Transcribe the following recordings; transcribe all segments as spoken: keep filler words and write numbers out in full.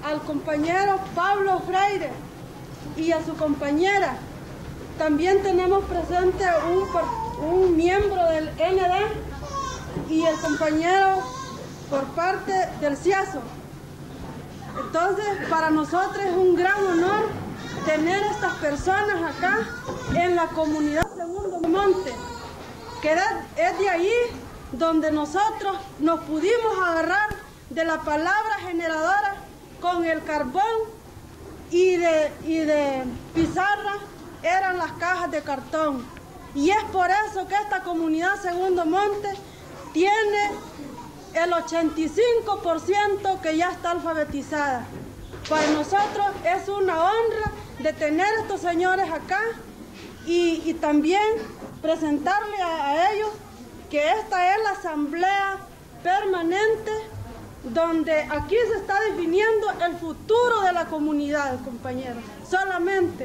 al compañero Pablo Freire y a su compañera. También tenemos presente un, un miembro del N D y el compañero por parte del CIASO. Entonces, para nosotros es un gran honor tener a estas personas acá en la comunidad Segundo Monte, que es de ahí donde nosotros nos pudimos agarrar de la palabra generadora con el carbón y de, y de pizarra eran las cajas de cartón. Y es por eso que esta comunidad Segundo Monte tiene el ochenta y cinco por ciento que ya está alfabetizada. Para nosotros es una honra de tener a estos señores acá y, y también presentarle a, a ellos que esta es la asamblea permanente donde aquí se está definiendo el futuro de la comunidad, compañeros, solamente.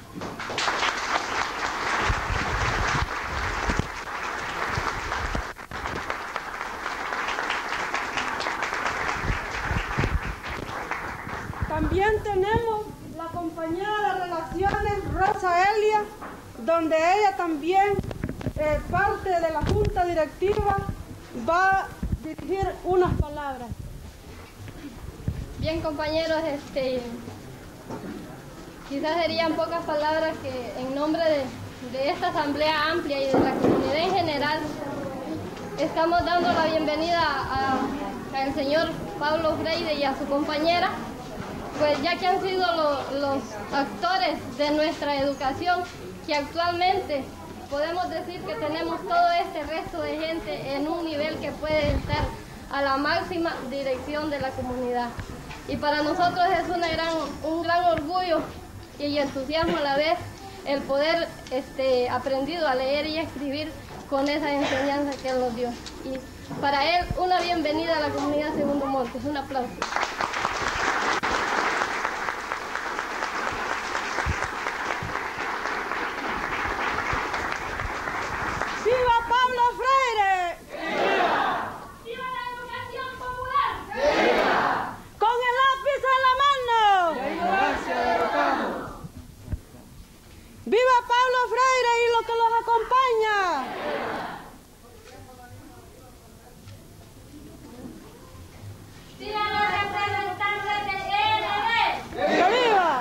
También tenemos la compañera de Relaciones, Rosa Elia, donde ella también, eh, parte de la Junta Directiva, va a dirigir unas palabras. Bien, compañeros, este, quizás serían pocas palabras que en nombre de, de esta asamblea amplia y de la comunidad en general estamos dando la bienvenida al señor Pablo Freire y a su compañera, pues ya que han sido lo, los actores de nuestra educación, que actualmente podemos decir que tenemos todo este resto de gente en un nivel que puede estar a la máxima dirección de la comunidad. Y para nosotros es una gran, un gran orgullo y entusiasmo a la vez el poder este, aprendido a leer y escribir con esa enseñanza que él nos dio. Y para él, una bienvenida a la comunidad Segundo Monte. Un aplauso. ¡Viva Pablo Freire! ¡Viva! ¡Viva la educación popular! ¡Viva! ¡Con el lápiz en la mano! ¡La ignorancia derrotamos! ¡Viva Pablo Freire y lo que los acompaña! ¡Viva los representantes del E N D! ¡Que viva!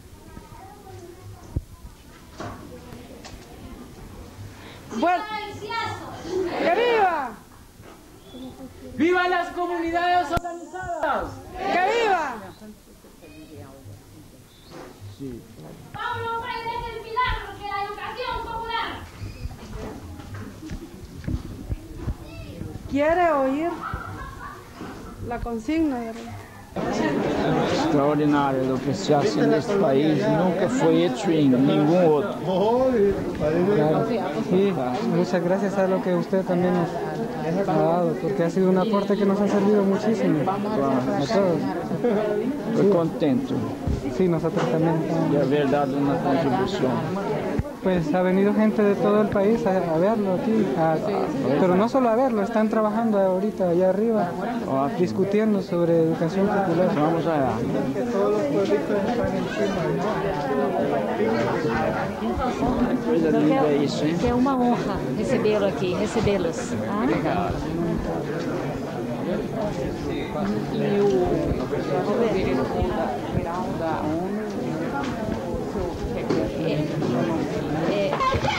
Bueno, ¡que viva! ¡Viva las comunidades organizadas! ¡Que viva! Sí. Pablo Freire es el pilar de la educación popular. ¿Quiere oír la consigna, verdad? Extraordinário do que se hace neste país, nunca fue hecho en ningún otro. Claro. Sí, muchas gracias a lo que usted también nos ha dado, porque ha sido un aporte que nos ha servido muchísimo a todos. Estoy contento Sí, nosotros también. de haber dado una contribución. Pues ha venido gente de todo el país a, a verlo aquí, a- pero no solo a verlo, están trabajando ahorita allá arriba, discutiendo sobre educación popular. Vamos allá. Coisa linda é isso, hein? Que é uma honra recebê-lo aqui, recebê-los. Tá? Obrigado. E o geral da ONU, é,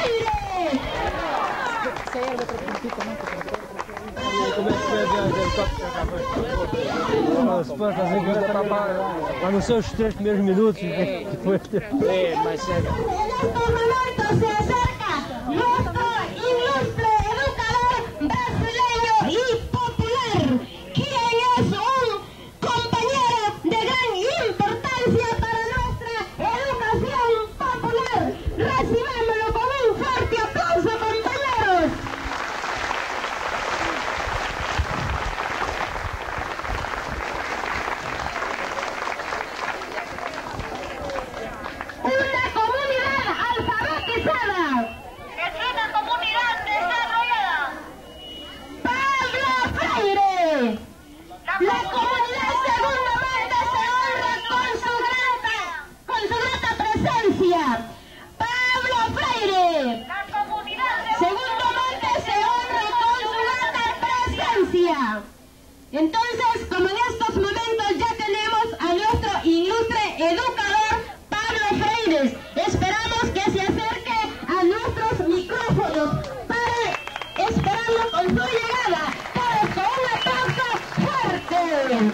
Mas nos seus três primeiros minutos, depois... É, mas é... Este momento se acerca nuestro ilustre educador brasileño y popular, quien es un compañero de gran importancia para nuestra educación popular. Recibámoslo con un fuerte aplauso, compañeros. Una comunidad alfabetizada educador Pablo Freire. Esperamos que se acerque a nuestros micrófonos para esperarlo con su llegada. Todos con un aplauso fuerte.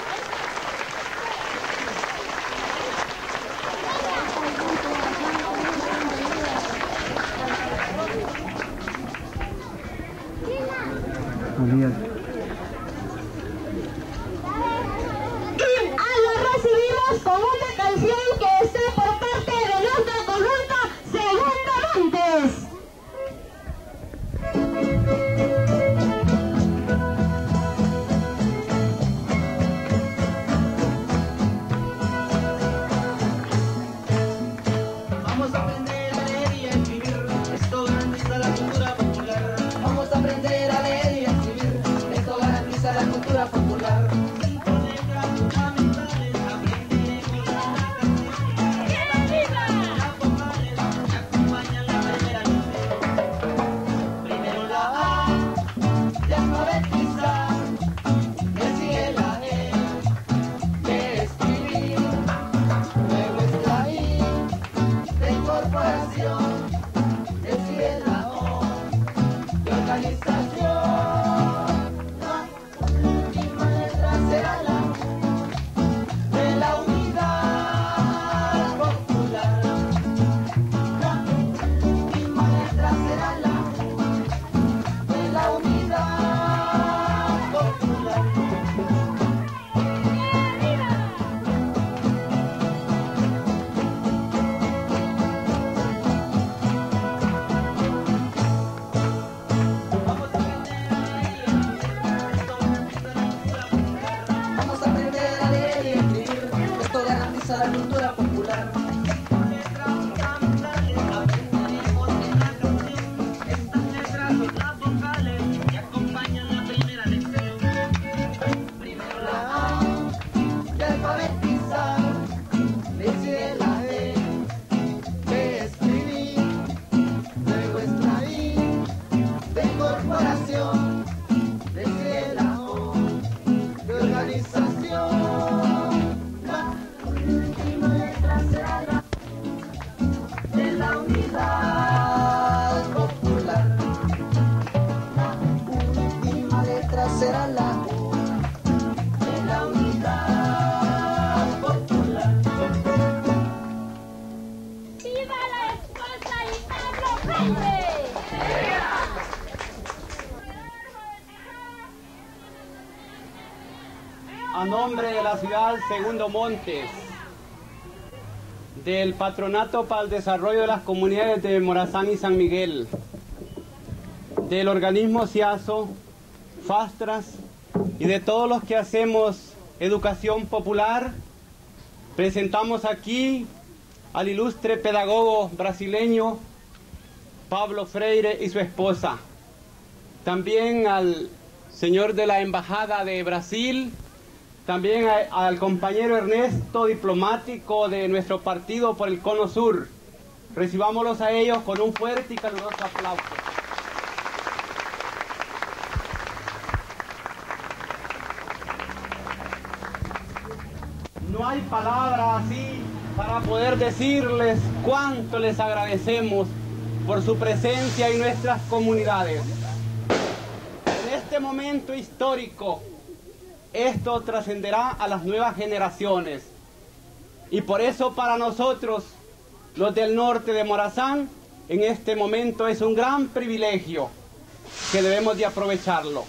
Y lo recibimos con una canción que está por parte de nuestro conjunto Segundo Montes. Vamos a aprender a leer y a escribir, esto garantiza la cultura popular. Vamos a aprender a leer y a escribir, esto garantiza la cultura popular. Con letras fundamentales aprenderemos la canción. Las vocales que acompañan la primera lección. Primero la A, de alfabetizar, le sigue la E, de escribir, luego es la I, de incorporación, le sigue la O, de organización. La última letra será la U, de la unidad popular. La última letra será la U, de la unidad popular. Vamos a aprender a leer y escribir, esto garantiza la cultura popular. Con letras fundamentales aprenderemos en la canción. Estas letras son las vocales que acompañan la primera lección. Primero la A, de alfabetizar, le sigue la E, de escribir, luego es la I, de incorporación, le sigue la O, de organización. La última letra será la U, de la unidad popular. La última letra será la U, de la unidad popular. ¡Viva la esposa y Pablo Freire! A nombre de la ciudad Segundo Montes, del Patronato para el Desarrollo de las Comunidades de Morazán y San Miguel, del organismo CIASO, FASTRAS y de todos los que hacemos educación popular, presentamos aquí al ilustre pedagogo brasileño Pablo Freire y su esposa, también al señor de la Embajada de Brasil, también a, al compañero Ernesto, diplomático de nuestro partido por el Cono Sur. Recibámoslos a ellos con un fuerte y caluroso aplauso. No hay palabras así para poder decirles cuánto les agradecemos por su presencia en nuestras comunidades. En este momento histórico, esto trascenderá a las nuevas generaciones. Y por eso para nosotros, los del norte de Morazán, en este momento es un gran privilegio que debemos de aprovecharlo.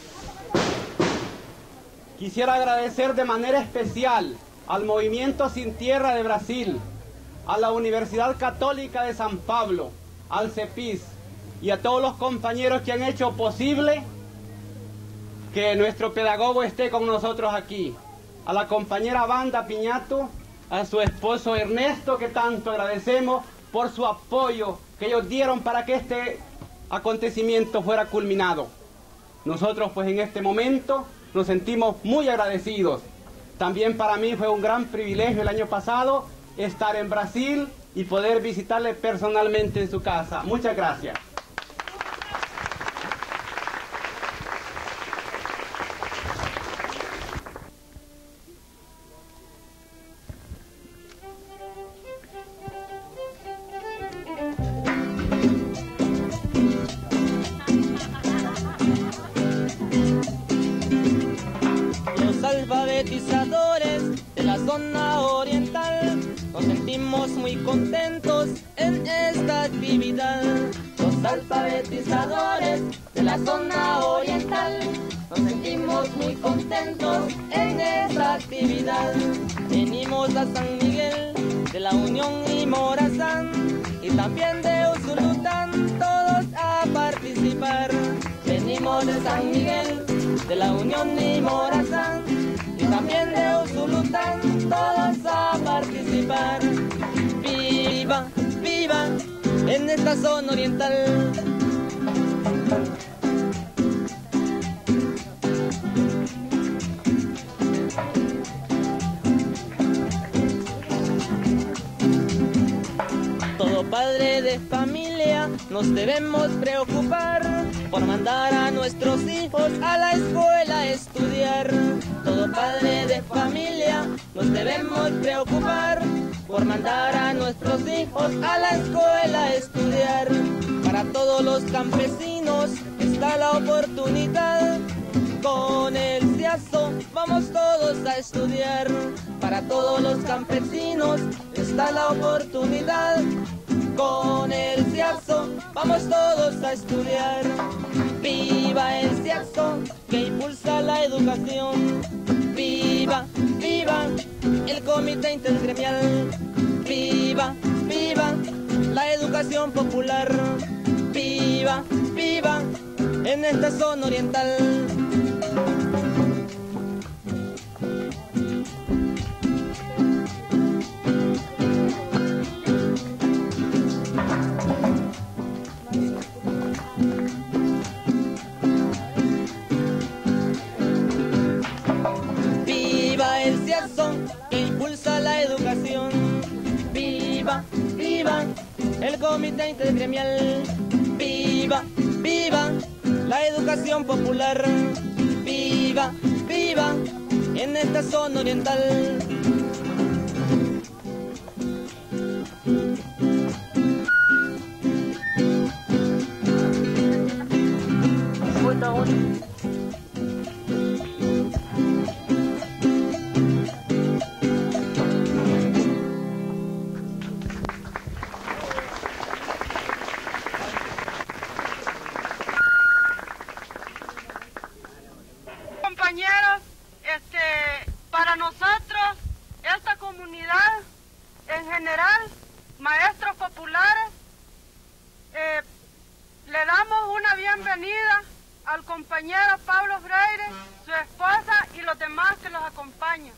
Quisiera agradecer de manera especial al Movimiento Sin Tierra de Brasil, a la Universidad Católica de San Pablo, al CEPIS y a todos los compañeros que han hecho posible que nuestro pedagogo esté con nosotros aquí, a la compañera Wanda Piñato, a su esposo Ernesto, que tanto agradecemos por su apoyo que ellos dieron para que este acontecimiento fuera culminado. Nosotros pues en este momento nos sentimos muy agradecidos. También para mí fue un gran privilegio el año pasado estar en Brasil y poder visitarle personalmente en su casa. Muchas gracias. zona oriental. Nos sentimos muy contentos en esta actividad. Los alfabetizadores de la zona oriental nos sentimos muy contentos en esta actividad. Venimos a San Miguel de la Unión y Morazán y también de Usulután, todos a participar. Venimos de San Miguel de la Unión y Morazán y también de Usulután, todos a participar. Viva, viva en esta zona oriental. Todo padre de familia nos debemos preocupar por mandar a nuestros hijos a la escuela a estudiar. Todo padre de familia nos debemos preocupar por mandar a nuestros hijos a la escuela a estudiar. Para todos los campesinos está la oportunidad. Con el CIASO vamos todos a estudiar. Para todos los campesinos está la oportunidad. Con el CIASO vamos todos a estudiar. Viva el CIASO que impulsa la educación. Viva, viva el Comité Intergremial. Viva, viva la educación popular. Viva, viva en esta zona oriental. Viva el CIASO que impulsa la educación. Viva, viva el Comité Intergremial. Viva, viva la educación popular. Viva, viva en esta zona oriental. Compañeros, este, para nosotros, esta comunidad en general, maestros populares, eh, le damos una bienvenida al compañero Pablo Freire, su esposa y los demás que los acompañan.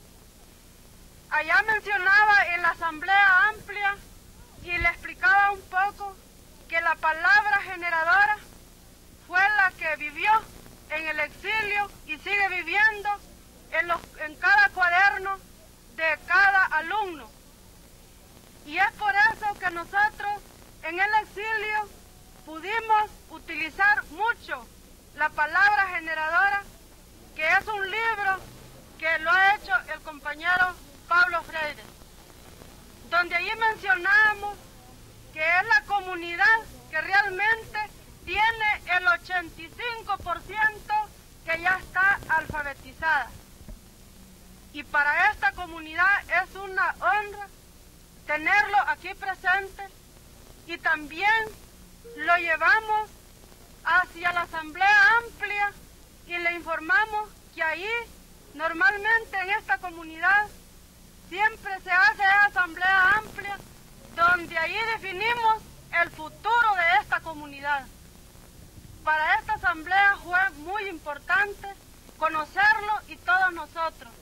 Allá mencionaba en la asamblea amplia y le explicaba un poco que la palabra generadora fue la que vivió en el exilio y sigue viviendo en, los, en cada cuaderno de cada alumno. Y es por eso que nosotros en el exilio pudimos utilizar mucho la palabra generadora, que es un libro que lo ha hecho el compañero Pablo Freire, donde allí mencionamos que es la comunidad que realmente tiene el ochenta y cinco por ciento que ya está alfabetizada. Y para esta comunidad es una honra tenerlo aquí presente, y también lo llevamos hacia la asamblea amplia y le informamos que ahí normalmente en esta comunidad siempre se hace asamblea amplia, donde ahí definimos el futuro de esta comunidad. Para esta asamblea fue muy importante conocerlo y todos nosotros.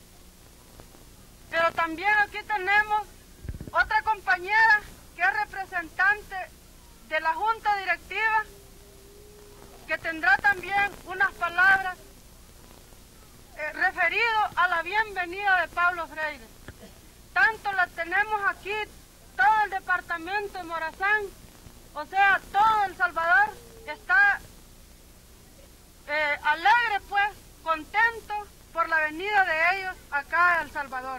Pero también aquí tenemos otra compañera que es representante de la Junta Directiva, que tendrá también unas palabras eh, referido a la bienvenida de Pablo Freire. Tanto la tenemos aquí, todo el departamento de Morazán, o sea, todo El Salvador está eh, alegre, pues, contento por la venida de ellos acá a El Salvador.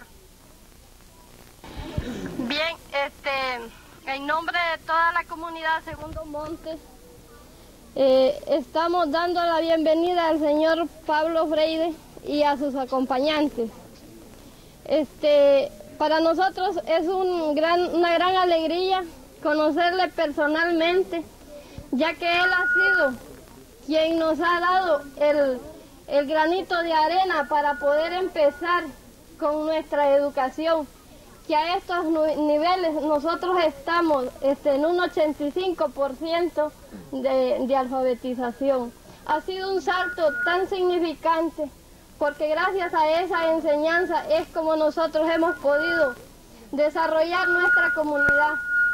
Bien, este, en nombre de toda la comunidad Segundo Monte, eh, estamos dando la bienvenida al señor Pablo Freire y a sus acompañantes. Este, para nosotros es un gran, una gran alegría conocerle personalmente, ya que él ha sido quien nos ha dado el, el granito de arena para poder empezar con nuestra educación, que a estos niveles nosotros estamos este, en un ochenta y cinco por ciento de, de alfabetización. Ha sido un salto tan significante, porque gracias a esa enseñanza es como nosotros hemos podido desarrollar nuestra comunidad.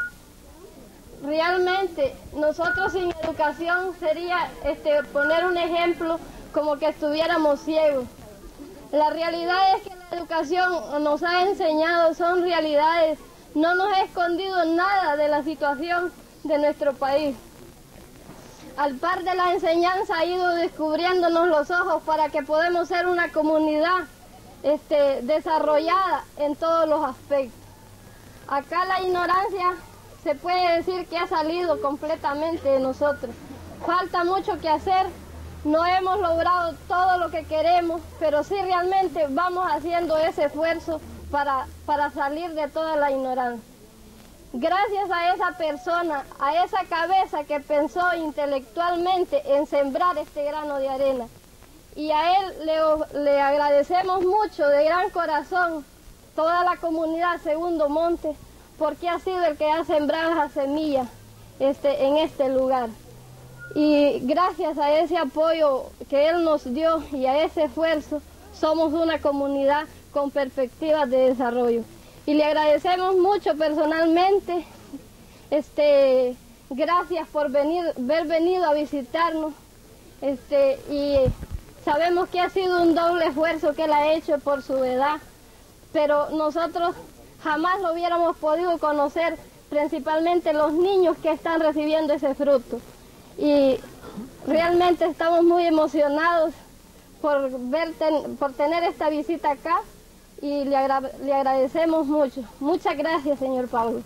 Realmente nosotros sin educación sería este, poner un ejemplo como que estuviéramos ciegos. La realidad es que la educación nos ha enseñado, son realidades, no nos ha escondido nada de la situación de nuestro país. Al par de la enseñanza ha ido descubriéndonos los ojos para que podamos ser una comunidad este, desarrollada en todos los aspectos. Acá la ignorancia se puede decir que ha salido completamente de nosotros. Falta mucho que hacer, no hemos logrado todo lo que queremos, pero sí realmente vamos haciendo ese esfuerzo para, para salir de toda la ignorancia. Gracias a esa persona, a esa cabeza que pensó intelectualmente en sembrar este grano de arena. Y a él le, le agradecemos mucho de gran corazón, toda la comunidad Segundo Monte, porque ha sido el que ha sembrado esa semilla este, en este lugar. Y gracias a ese apoyo que él nos dio y a ese esfuerzo, somos una comunidad con perspectivas de desarrollo. Y le agradecemos mucho personalmente, este, gracias por venir, haber venido a visitarnos, este, y sabemos que ha sido un doble esfuerzo que él ha hecho por su edad, pero nosotros jamás lo hubiéramos podido conocer, principalmente los niños que están recibiendo ese fruto. Y realmente estamos muy emocionados por, ver ten, por tener esta visita acá. Y le, agra le agradecemos mucho. Muchas gracias, señor Pablo.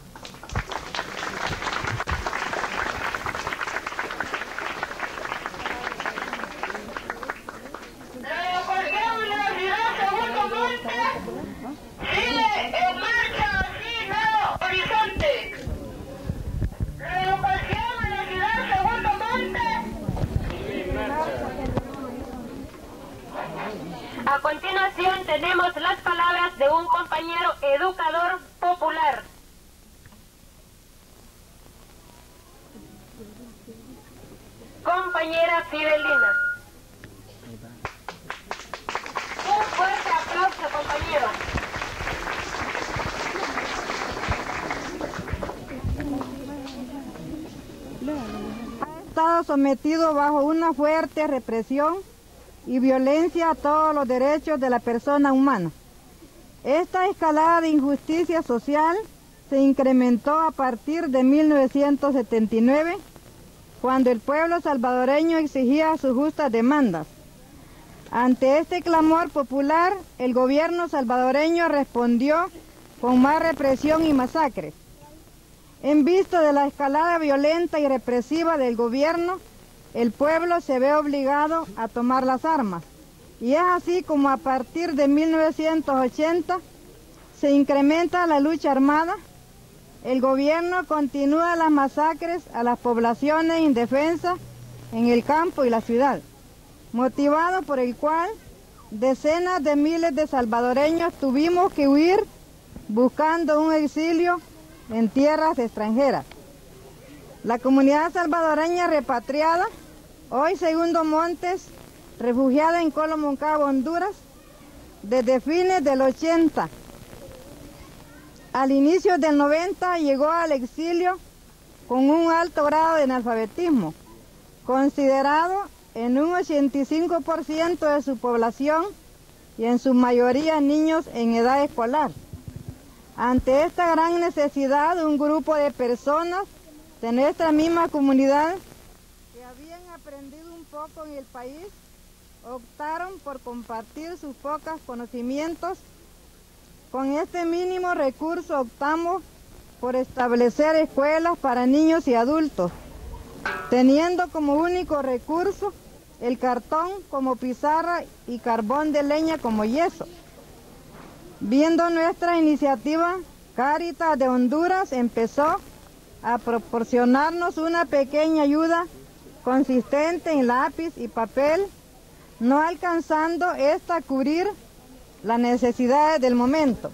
La educación en la ciudad Segundo Monte sigue en marcha sin nuevo horizonte. La educación en la ciudad Segundo Monte. A continuación tenemos las palabras de un compañero educador popular. Compañera Fidelina. Un fuerte aplauso, compañero. Ha estado sometido bajo una fuerte represión y violencia a todos los derechos de la persona humana. Esta escalada de injusticia social se incrementó a partir de mil novecientos setenta y nueve, cuando el pueblo salvadoreño exigía sus justas demandas. Ante este clamor popular, el gobierno salvadoreño respondió con más represión y masacres. En vista de la escalada violenta y represiva del gobierno, el pueblo se ve obligado a tomar las armas. Y es así como a partir de mil novecientos ochenta se incrementa la lucha armada. El gobierno continúa las masacres a las poblaciones indefensas en el campo y la ciudad, motivado por el cual decenas de miles de salvadoreños tuvimos que huir buscando un exilio en tierras extranjeras. La comunidad salvadoreña repatriada, hoy Segundo Montes, refugiada en Colo Moncabo, Honduras, desde fines del ochenta. Al inicio del noventa llegó al exilio con un alto grado de analfabetismo, considerado en un ochenta y cinco por ciento de su población y en su mayoría niños en edad escolar. Ante esta gran necesidad, un grupo de personas de nuestra misma comunidad que habían aprendido un poco en el país, optaron por compartir sus pocos conocimientos. Con este mínimo recurso optamos por establecer escuelas para niños y adultos, teniendo como único recurso el cartón como pizarra y carbón de leña como yeso. Viendo nuestra iniciativa, Cáritas de Honduras empezó a proporcionarnos una pequeña ayuda consistente en lápiz y papel, no alcanzando esta a cubrir las necesidades del momento.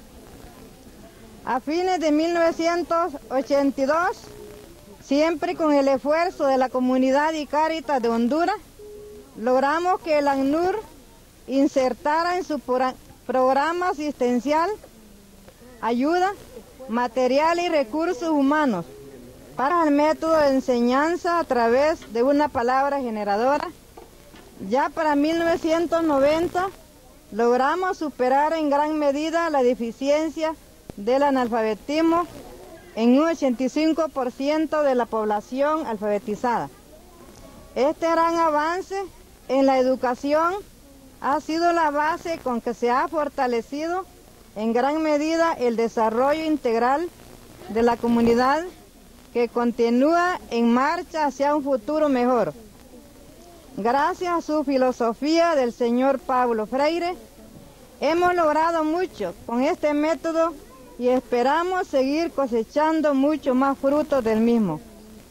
A fines de mil novecientos ochenta y dos, siempre con el esfuerzo de la comunidad y Cáritas de Honduras, logramos que el ACNUR insertara en su programa asistencial ayuda, material y recursos humanos para el método de enseñanza a través de una palabra generadora. Ya para mil novecientos noventa logramos superar en gran medida la deficiencia del analfabetismo en un ochenta y cinco por ciento de la población alfabetizada. Este gran avance en la educación ha sido la base con que se ha fortalecido en gran medida el desarrollo integral de la comunidad, que continúa en marcha hacia un futuro mejor. Gracias a su filosofía del señor Pablo Freire, hemos logrado mucho con este método y esperamos seguir cosechando mucho más frutos del mismo.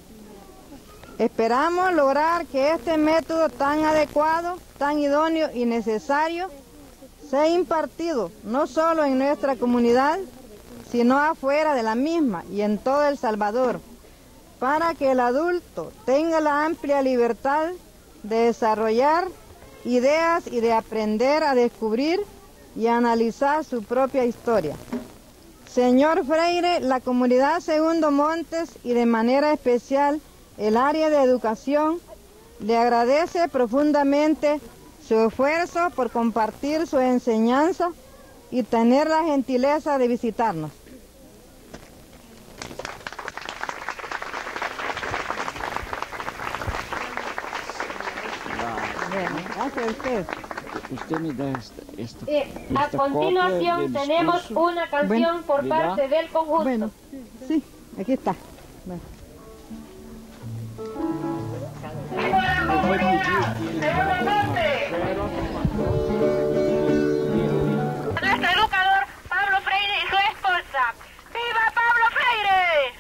Esperamos lograr que este método tan adecuado, tan idóneo y necesario sea impartido no solo en nuestra comunidad, sino afuera de la misma y en todo El Salvador, para que el adulto tenga la amplia libertad de desarrollar ideas y de aprender a descubrir y a analizar su propia historia. Señor Freire, la comunidad Segundo Montes y de manera especial el área de educación le agradece profundamente su esfuerzo por compartir su enseñanza y tener la gentileza de visitarnos. Gracias a usted. Usted me da esta, esta, Eh, esta a continuación copia del tenemos discurso. una canción Bueno, por ¿verdad? parte del conjunto. Bueno, sí, aquí está. Bueno. Nuestro educador Pablo Freire y su esposa. ¡Viva Pablo Freire!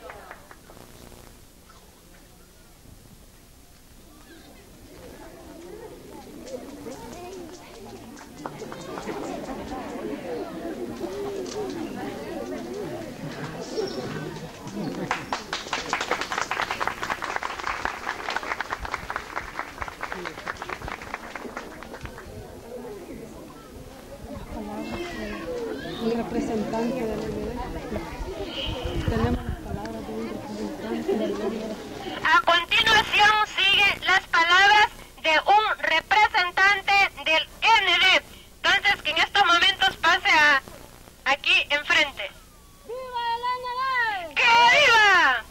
Un representante del M D. Tenemos las palabras de un representante del M D. A continuación siguen las palabras de un representante del N D. Entonces que en estos momentos pase a aquí enfrente. ¡Viva el N D! ¡Que viva!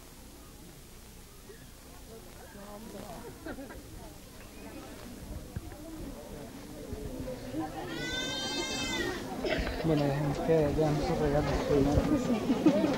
Bueno, dejemos que ya nos regalos.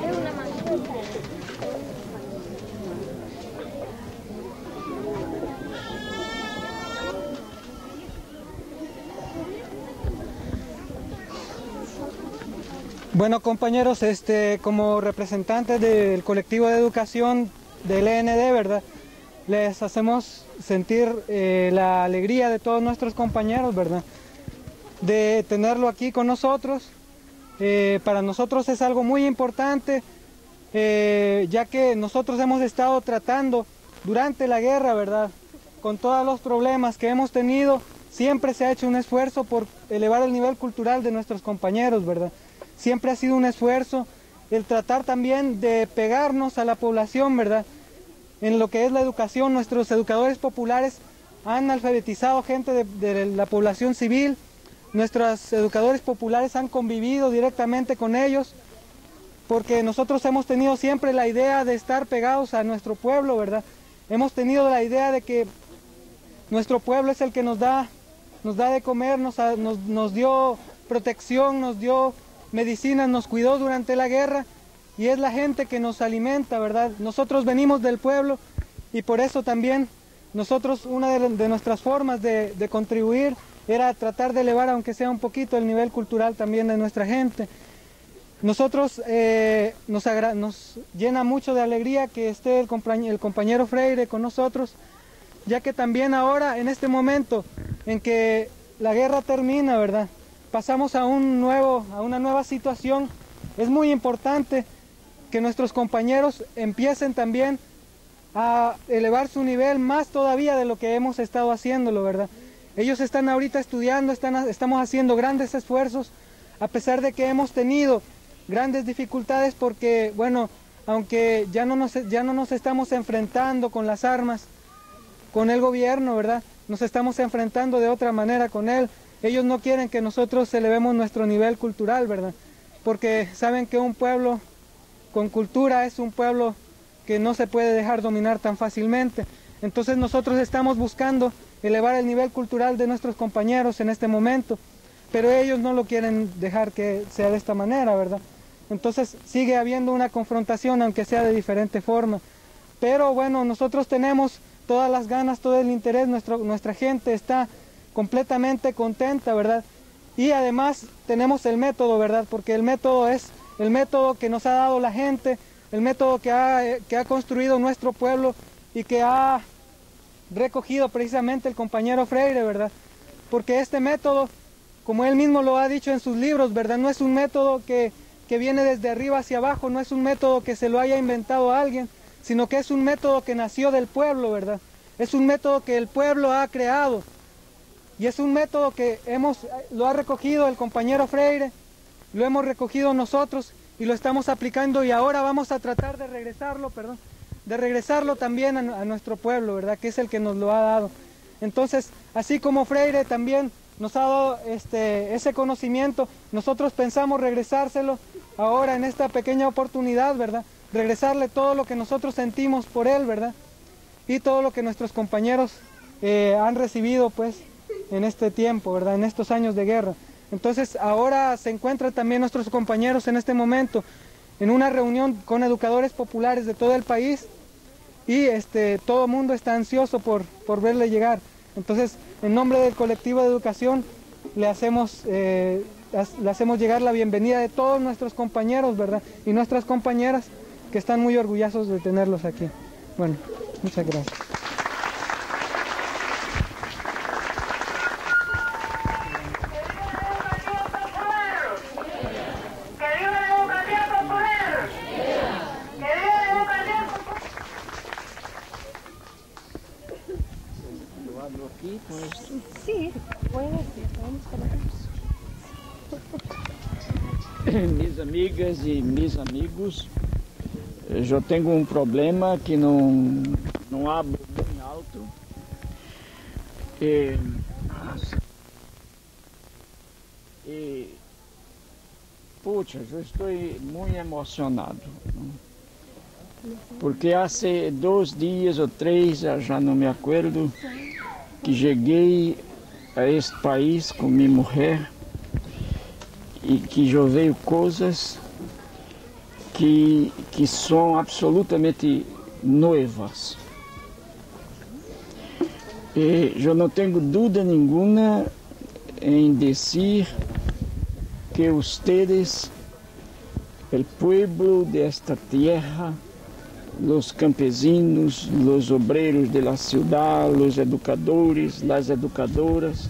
Bueno, compañeros, este, como representantes del colectivo de educación del E N D, ¿verdad? Les hacemos sentir eh, la alegría de todos nuestros compañeros, ¿verdad? De tenerlo aquí con nosotros. Eh, para nosotros es algo muy importante, eh, ya que nosotros hemos estado tratando durante la guerra, ¿verdad? Con todos los problemas que hemos tenido, siempre se ha hecho un esfuerzo por elevar el nivel cultural de nuestros compañeros, ¿verdad? Siempre ha sido un esfuerzo el tratar también de pegarnos a la población, ¿verdad? En lo que es la educación, nuestros educadores populares han alfabetizado gente de, de la población civil. Nuestros educadores populares han convivido directamente con ellos, porque nosotros hemos tenido siempre la idea de estar pegados a nuestro pueblo, ¿verdad? Hemos tenido la idea de que nuestro pueblo es el que nos da, nos da de comer, nos, nos, nos dio protección, nos dio medicina, nos cuidó durante la guerra, y es la gente que nos alimenta, ¿verdad? Nosotros venimos del pueblo y por eso también nosotros, una de, de nuestras formas de, de contribuir era tratar de elevar, aunque sea un poquito, el nivel cultural también de nuestra gente. Nosotros eh, nos, nos llena mucho de alegría que esté el, compañ el compañero Freire con nosotros, ya que también ahora, en este momento en que la guerra termina, ¿verdad?, pasamos a, un nuevo, a una nueva situación. Es muy importante que nuestros compañeros empiecen también a elevar su nivel más todavía de lo que hemos estado haciéndolo, ¿verdad? Ellos están ahorita estudiando, están, estamos haciendo grandes esfuerzos, a pesar de que hemos tenido grandes dificultades porque, bueno, aunque ya no nos, ya no nos estamos enfrentando con las armas, con el gobierno, ¿verdad?, nos estamos enfrentando de otra manera con él. Ellos no quieren que nosotros elevemos nuestro nivel cultural, ¿verdad?, porque saben que un pueblo con cultura es un pueblo que no se puede dejar dominar tan fácilmente. Entonces nosotros estamos buscando elevar el nivel cultural de nuestros compañeros en este momento, pero ellos no lo quieren dejar que sea de esta manera, ¿verdad? Entonces sigue habiendo una confrontación, aunque sea de diferente forma. Pero bueno, nosotros tenemos todas las ganas, todo el interés, nuestro, nuestra gente está completamente contenta, ¿verdad? Y además tenemos el método, ¿verdad? Porque el método es el método que nos ha dado la gente, el método que ha, que ha construido nuestro pueblo y que ha recogido precisamente el compañero Freire, ¿verdad? Porque este método, como él mismo lo ha dicho en sus libros, ¿verdad?, no es un método que, que viene desde arriba hacia abajo, no es un método que se lo haya inventado alguien, sino que es un método que nació del pueblo, ¿verdad? Es un método que el pueblo ha creado y es un método que hemos, lo ha recogido el compañero Freire, lo hemos recogido nosotros y lo estamos aplicando, y ahora vamos a tratar de regresarlo, perdón, de regresarlo también a, a nuestro pueblo, ¿verdad?, que es el que nos lo ha dado. Entonces, así como Freire también nos ha dado este, ese conocimiento, nosotros pensamos regresárselo ahora en esta pequeña oportunidad, ¿verdad?, regresarle todo lo que nosotros sentimos por él, ¿verdad?, y todo lo que nuestros compañeros eh, han recibido, pues, en este tiempo, ¿verdad?, en estos años de guerra. Entonces, ahora se encuentran también nuestros compañeros en este momento en una reunión con educadores populares de todo el país, y este, todo el mundo está ansioso por, por verle llegar. Entonces, en nombre del colectivo de educación, le hacemos, eh, le hacemos llegar la bienvenida de todos nuestros compañeros, ¿verdad?, y nuestras compañeras, que están muy orgullosos de tenerlos aquí. Bueno, muchas gracias. Sí, bueno, Minhas amigas e meus amigos, eu tenho um problema que não, não abro bem alto. E, e, puxa, eu estou muito emocionado, porque há dois dias ou três, já não me acordo, que cheguei a este país com minha mulher e que eu vejo coisas que, que são absolutamente novas. E eu não tenho dúvida nenhuma em dizer que vocês, o povo desta terra, los campesinos, los obreros de la ciudad, los educadores, las educadoras,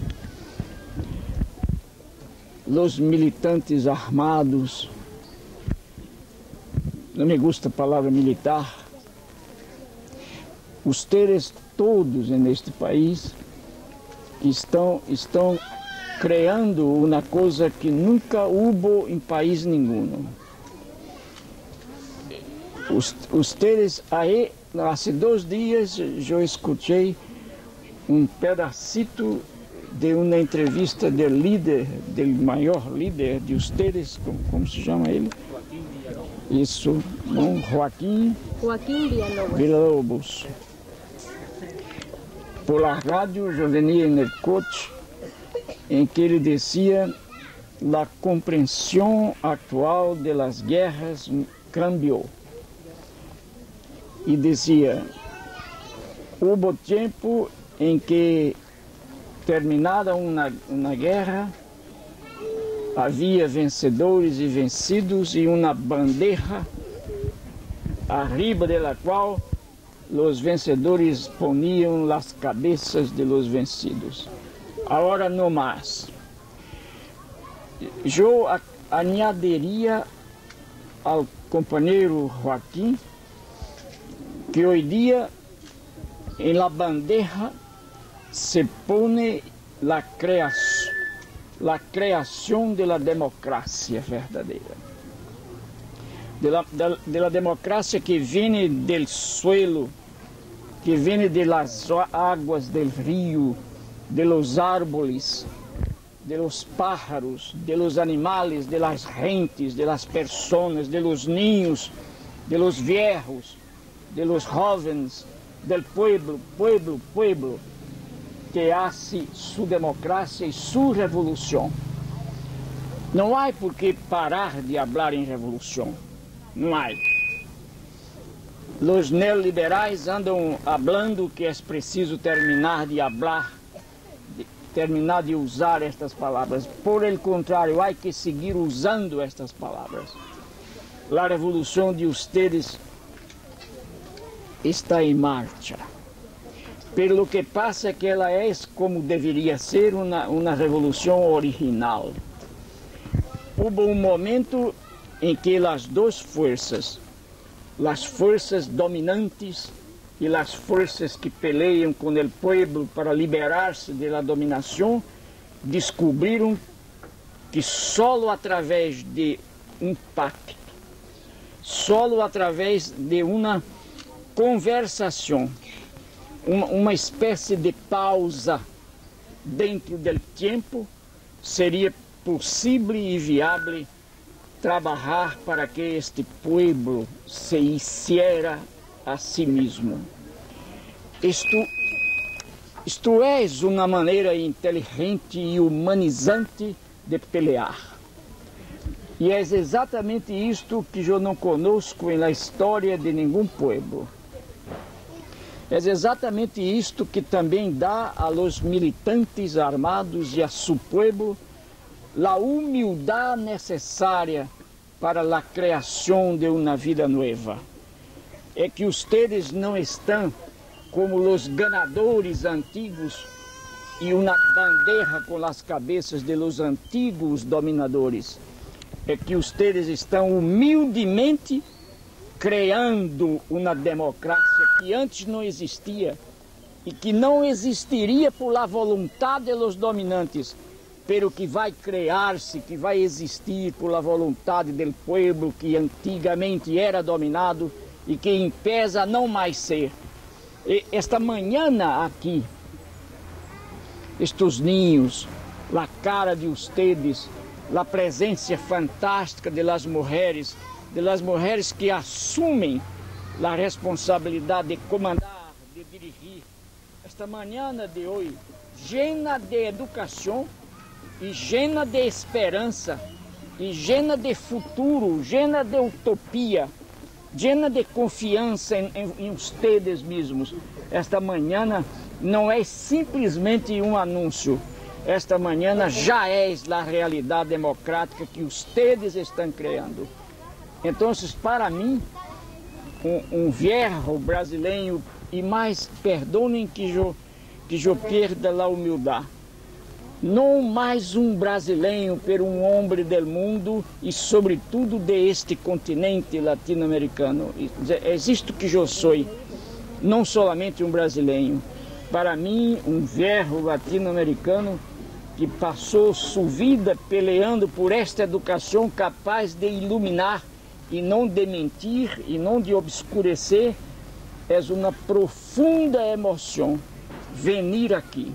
los militantes armados, não me gusta a palavra militar, ustedes todos neste país estão, estão criando uma coisa que nunca houve em país nenhum. Ustedes aí, há dois dias, eu escutei um pedacito de uma entrevista do líder, do maior líder de ustedes, como, como se chama ele? Isso, não, Joaquim, Joaquim Villalobos. Villalobos. Por la rádio, eu venia no coche, em que ele dizia: a compreensão atual das guerras cambiou. E dizia: houve tempo em que terminada uma, uma guerra, havia vencedores e vencidos e uma bandeira arriba de la qual os vencedores poniam as cabeças de los vencidos. Agora não mais. Eu añadiria ao companheiro Joaquim que hoje dia em la bandeja se pone la creación, la creación de la democracia verdadeira, de la, de, de la democracia que viene del suelo, que viene de las aguas del río, de los árboles, de los pájaros, de los animales, de las gentes, de las personas, de los niños, de los viejos, de los jóvenes, del pueblo, pueblo, pueblo, que hace su democracia y su revolución. Não há por que parar de falar em revolução. Não há. Os neoliberais andam falando que é preciso terminar de falar, de, terminar de usar estas palavras. Por el contrário, há que seguir usando estas palavras. A revolução de ustedes está em marcha. Pero o que passa é que ela é como deveria ser uma, uma revolução original. Houve um momento em que as duas forças, as forças dominantes e as forças que peleiam com o povo para liberar-se da dominação, descobriram que só através de um pacto, só através de uma conversação, uma, uma espécie de pausa dentro do tempo, seria possível e viável trabalhar para que este povo se hiciera a si mesmo. Isto, isto é uma maneira inteligente e humanizante de pelear. E é exatamente isto que eu não conosco na história de nenhum povo. É exatamente isto que também dá a los militantes armados e a su pueblo a humildade necessária para a criação de uma vida nova. É que ustedes não estão como os ganadores antigos e uma bandeira com as cabeças de los antigos dominadores. É que ustedes estão humildemente criando uma democracia que antes não existia e que não existiria por la vontade dos dominantes, pero que vai criar-se, que vai existir por la vontade do povo que antigamente era dominado e que impesa não mais ser. E esta manhã aqui, estes ninhos, a cara de ustedes, a presença fantástica de las mulheres, de las mulheres que assumem a responsabilidade de comandar, de dirigir. Esta manhã de hoje, llena de educação e llena de esperança, e llena de futuro, llena de utopia, llena de confiança em, em, em ustedes mesmos. Esta manhã não é simplesmente um anúncio. Esta manhã já é a realidade democrática que ustedes estão criando. Então, para mim, um, um viejo brasileiro, e mais, perdonem que eu, que eu perda a humildade, não mais um brasileiro, pero um homem do mundo e, sobretudo, deste continente latino-americano. Existe que eu sou, não somente um brasileiro. Para mim, um viejo latino-americano que passou sua vida peleando por esta educação capaz de iluminar e não de mentir e não de obscurecer, é uma profunda emoção venir aqui.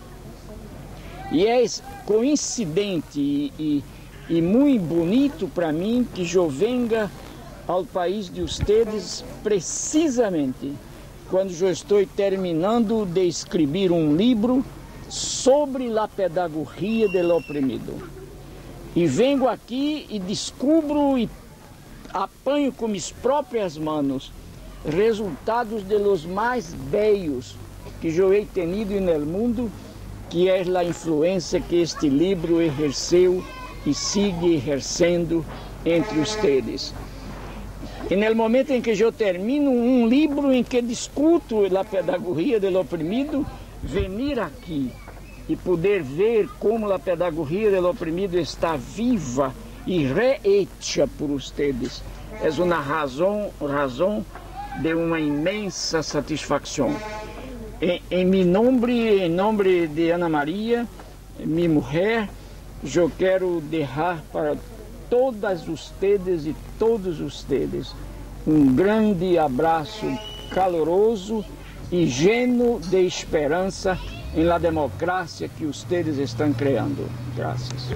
E é coincidente e, e, e muito bonito para mim que eu venga ao país de ustedes precisamente quando eu estou terminando de escrever um livro sobre a pedagogia do oprimido. E vengo aqui e descubro e apanho com minhas próprias mãos resultados de los mais belos que eu he tenido no mundo que é a influência que este livro exerceu e sigue exercendo entre ustedes. E no momento em que eu termino um livro em que discuto a pedagogia do oprimido, venir aqui e poder ver como a pedagogia do oprimido está viva e rehecha por ustedes é uma razão, razão de uma imensa satisfação. Em, em meu nome, em nome de Ana Maria, minha mulher, eu quero deixar para todas ustedes e todos ustedes um grande abraço caloroso e lleno de esperança em la democracia que ustedes estão criando. Graças.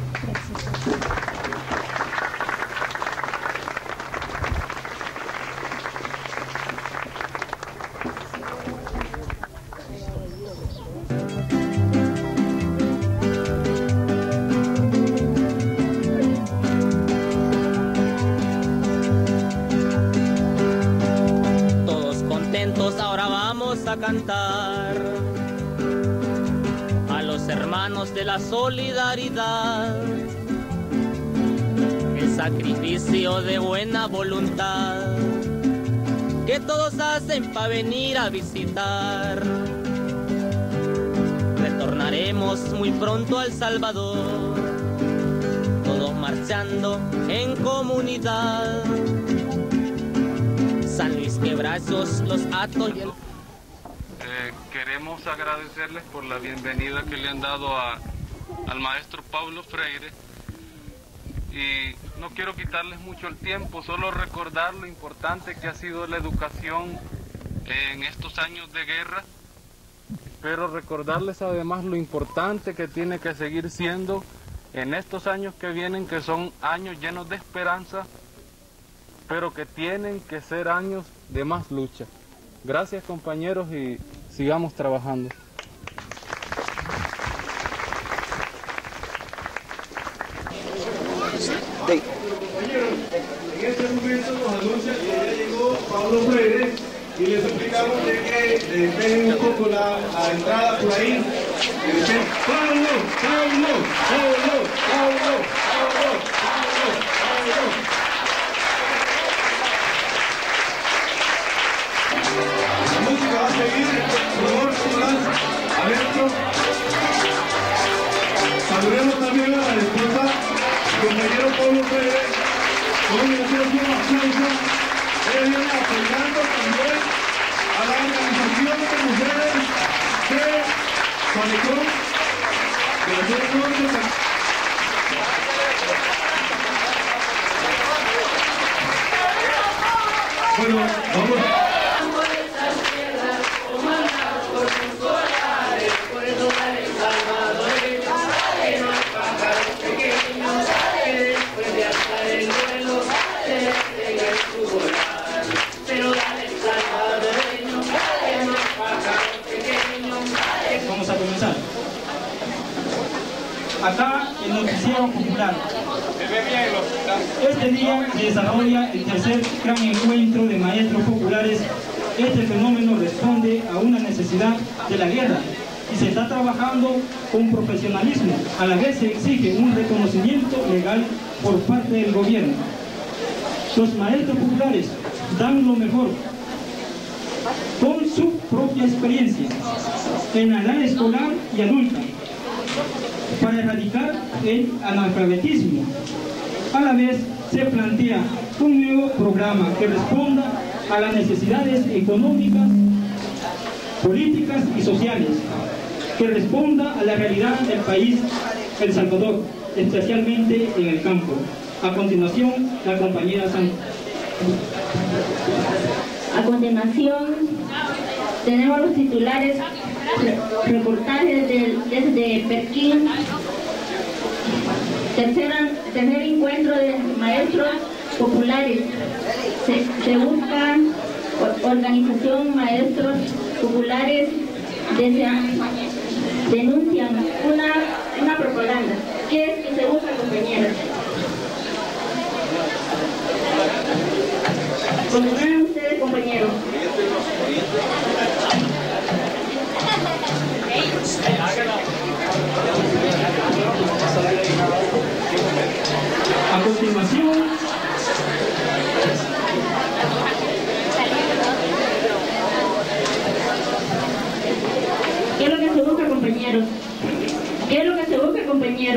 Todos contentos, ahora vamos a cantar a los hermanos de la solidaridad, el sacrificio de buena voluntad que todos hacen para venir a visitar. Retornaremos muy pronto a El Salvador, todos marchando en comunidad. San Luis Quebrazos, Los Atos y el... Eh, queremos agradecerles por la bienvenida que le han dado a, al maestro Paulo Freire, y no quiero quitarles mucho el tiempo, solo recordar lo importante que ha sido la educación en estos años de guerra, pero recordarles además lo importante que tiene que seguir siendo en estos años que vienen, que son años llenos de esperanza, pero que tienen que ser años de más lucha. Gracias, compañeros, y sigamos trabajando. Compañeros, en este momento nos anuncia que ya llegó Paulo Freire y les suplicamos de que despejen un poco la, la entrada por ahí. Que dicen, Paulo, Paulo, Paulo, Paulo, Paulo, Paulo, Paulo. La música va a seguir, por favor, todas adentro. Saludemos también a la esposa, compañero Paulo Freire, con una aplauso, aplauso. Él viene apoyando también a la organización de mujeres de Palicón, de la zona norte de San... Bueno, vamos. Vamos a comenzar. Acá el noticiero popular. Este día se desarrolla el tercer gran encuentro de maestros populares. Este fenómeno responde a una necesidad de la guerra y se está trabajando con profesionalismo. A la vez se exige un reconocimiento legal por parte del gobierno. Los maestros populares dan lo mejor con su propia experiencia en la edad escolar y adulta para erradicar el analfabetismo. A la vez se plantea un nuevo programa que responda a las necesidades económicas, políticas y sociales, que responda a la realidad del país El Salvador, especialmente en el campo. A continuación, la compañera San... A continuación, tenemos los titulares, reportajes desde, desde Pekín, tercera, tercer encuentro de maestros populares. Se, se busca organización maestros populares desean, denuncian una, una propaganda. ¿Qué es que se busca, compañeros? Continúen ustedes, compañeros.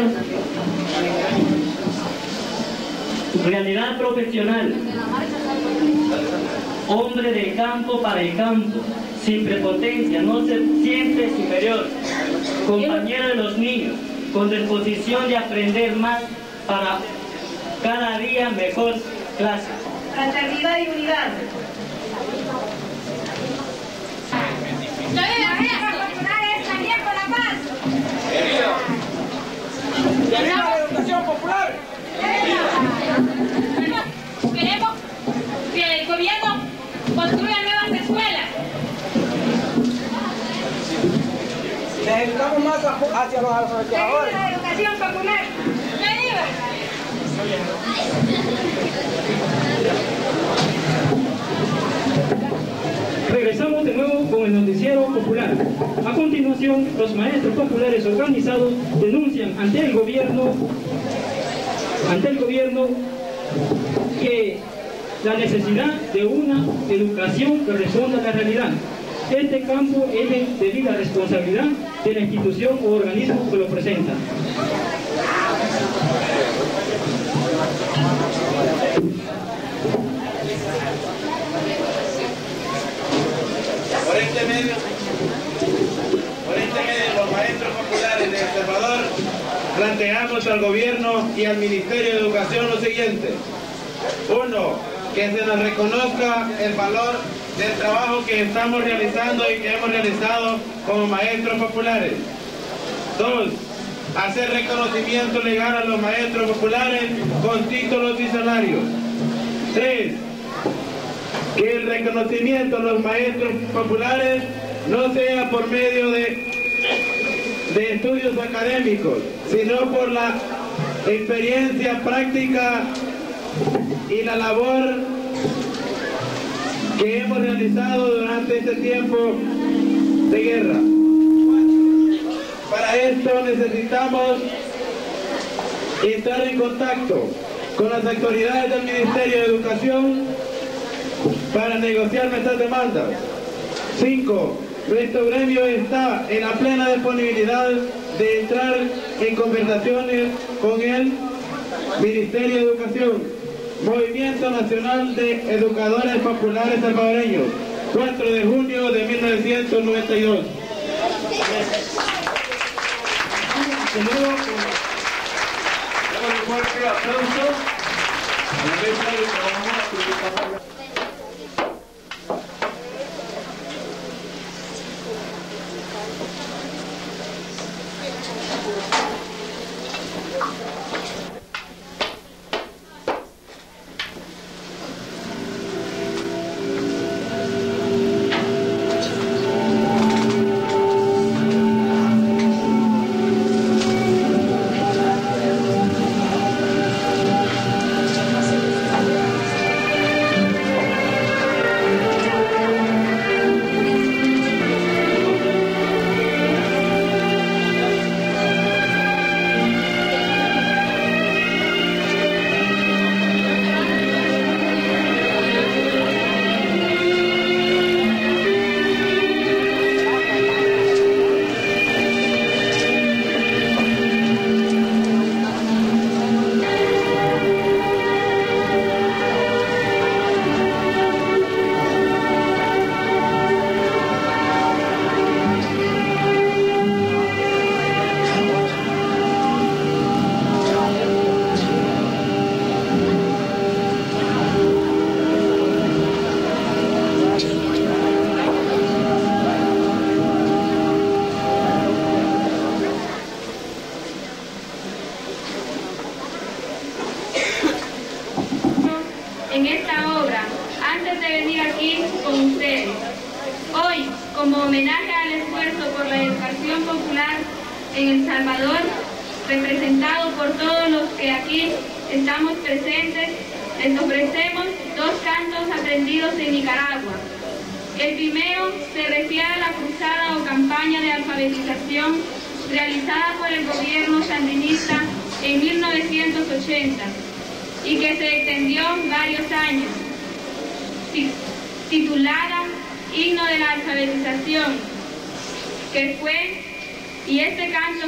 compañeros, realidad profesional, hombre del campo para el campo, sin prepotencia, no ser siempre superior, compañero de los niños, con disposición de aprender más para cada día mejor clase. Fraternidad y unidad. También por la paz. ¡Viva la educación popular! Queremos que el gobierno construya nuevas escuelas. Necesitamos más hacia los alfabetizadores. La educación popular. ¡Viva! Regresamos de nuevo con el noticiero popular. A continuación, los maestros populares organizados denuncian ante el gobierno, ante el gobierno que la necesidad de una educación que responda a la realidad. Este campo es de debida responsabilidad de la institución o organismo que lo presenta. Por este medio, por este medio los maestros populares de El Salvador planteamos al gobierno y al Ministerio de Educación lo siguiente. Uno, que se nos reconozca el valor del trabajo que estamos realizando y que hemos realizado como maestros populares. Dos, hacer reconocimiento legal a los maestros populares con títulos y salarios. Tres, que el reconocimiento a los maestros populares no sea por medio de, de estudios académicos, sino por la experiencia práctica y la labor que hemos realizado durante este tiempo de guerra. Para esto necesitamos estar en contacto con las autoridades del Ministerio de Educación para negociar nuestras demandas. Cinco, nuestro gremio está en la plena disponibilidad de entrar en conversaciones con el Ministerio de Educación. Movimiento Nacional de Educadores Populares Salvadoreños, cuatro de junio de mil novecientos noventa y dos. De nuevo, con un fuerte aplauso a la mesa de trabajo. En esta obra, antes de venir aquí con ustedes, hoy, como homenaje al esfuerzo por la educación popular en El Salvador, representado por todos los que aquí estamos presentes, les ofrecemos dos cantos aprendidos en Nicaragua. El primero se refiere a la cruzada o campaña de alfabetización realizada por el gobierno sandinista en mil novecientos ochenta y que se extendió varios años, titulada Himno de la Alfabetización, que fue Y este canto...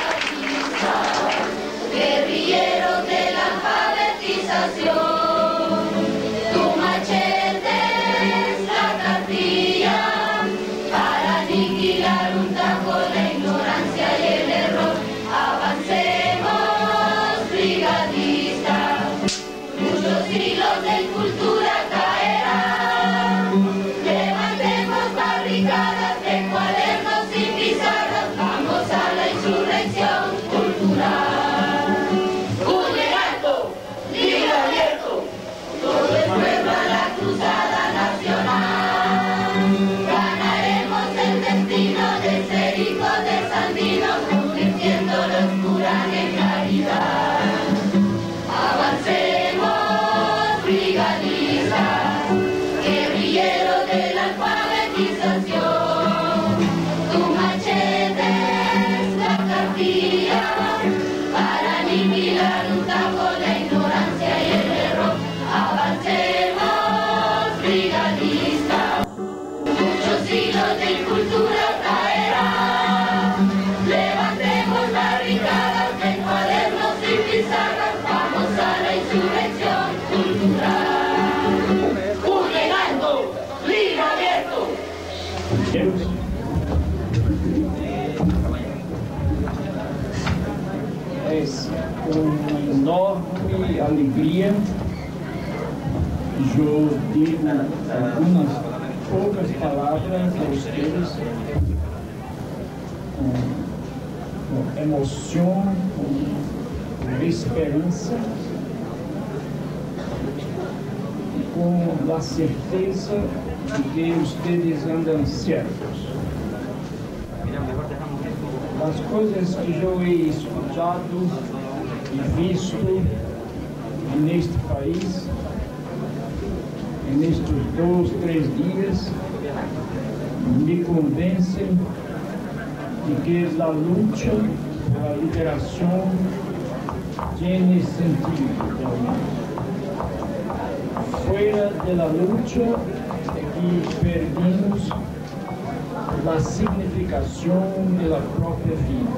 Guerrilleros de la alfabetización, tu machete es la cartilla para aniquilar un tajo la ignorancia y el error. Avancemos, brigadistas, muchos siglos de cultura caerán. Levantemos barricadas de cuadernos y pizarras, vamos a la insurrección cultural. Es con enorme alegria eu digo algumas poucas palavras a vocês, com, com emoção, com esperança e com a certeza de que vocês andam certos. As coisas que eu he escutado e visto neste país, nestes dois, três dias, me convencem de que a luta pela liberação tem sentido realmente. Fora da luta que perdemos a significação da própria vida.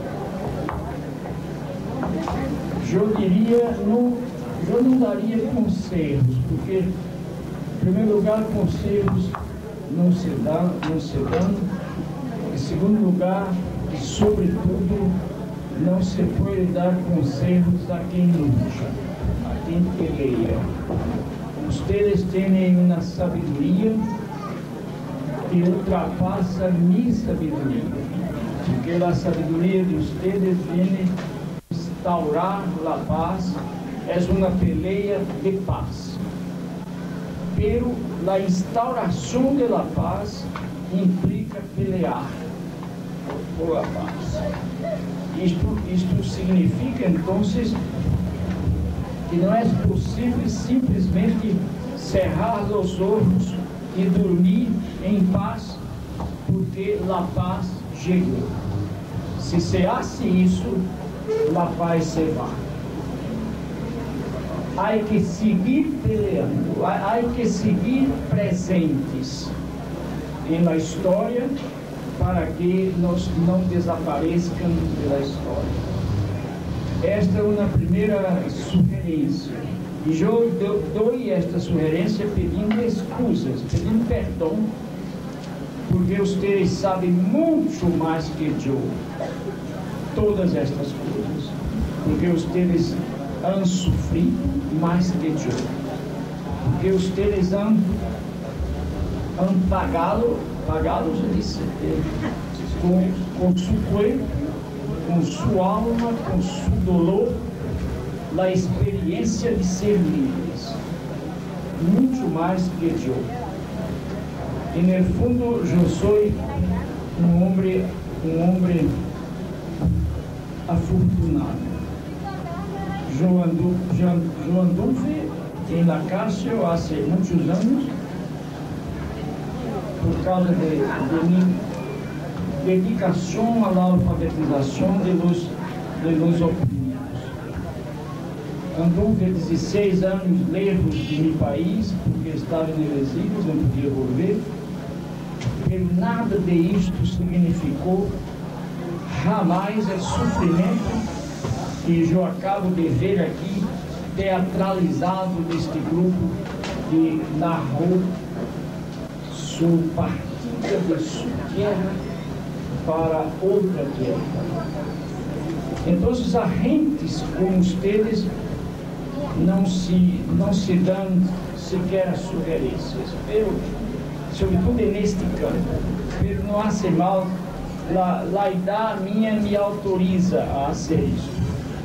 Eu diria, não, eu não daria conselhos, porque, em primeiro lugar, conselhos não se dão, não se dão. Em segundo lugar, e sobretudo, não se pode dar conselhos a quem luta, a quem peleia. Vocês têm uma sabedoria que ultrapassa minha sabedoria, porque a sabedoria de vocês vem instaurar a paz, é uma peleia de paz. Pero a instauração da paz implica pelear por a paz. Isto, isto significa, então, que não é possível simplesmente cerrar os olhos e dormir em paz, porque a paz chegou. Se se hace isso, a paz se vai. Há que seguir peleando, há que seguir presentes na história para que nós não desapareçamos da história. Esta é uma primeira sugerência. E eu dou esta sugerência pedindo excusas, pedindo perdão, porque vocês sabem muito mais que eu todas estas coisas, porque vocês han sofrido mais que eu, porque vocês han, han pagado, pagado, já disse, com, com seu corpo, com sua alma, com seu dolor, a experiência de ser livres, muito mais que eu. E no fundo, eu sou um homem, um homem afortunado. Eu anduve, eu anduve na cárcel há muitos anos por causa de, de minha dedicação à alfabetização de los, de los oprimidos. Anduve dezesseis anos lejos de meu país, porque estava em exílio, não podia volver. Mas nada de isto significou jamais o sofrimento que eu acabo de ver aqui teatralizado deste grupo que narrou sua partida de sua terra para outra terra. Então, os agentes como ustedes não se, não se dão sequer sugerências, pero, sobretudo neste campo, pero não hace mal, la, la idade minha me autoriza a fazer isso.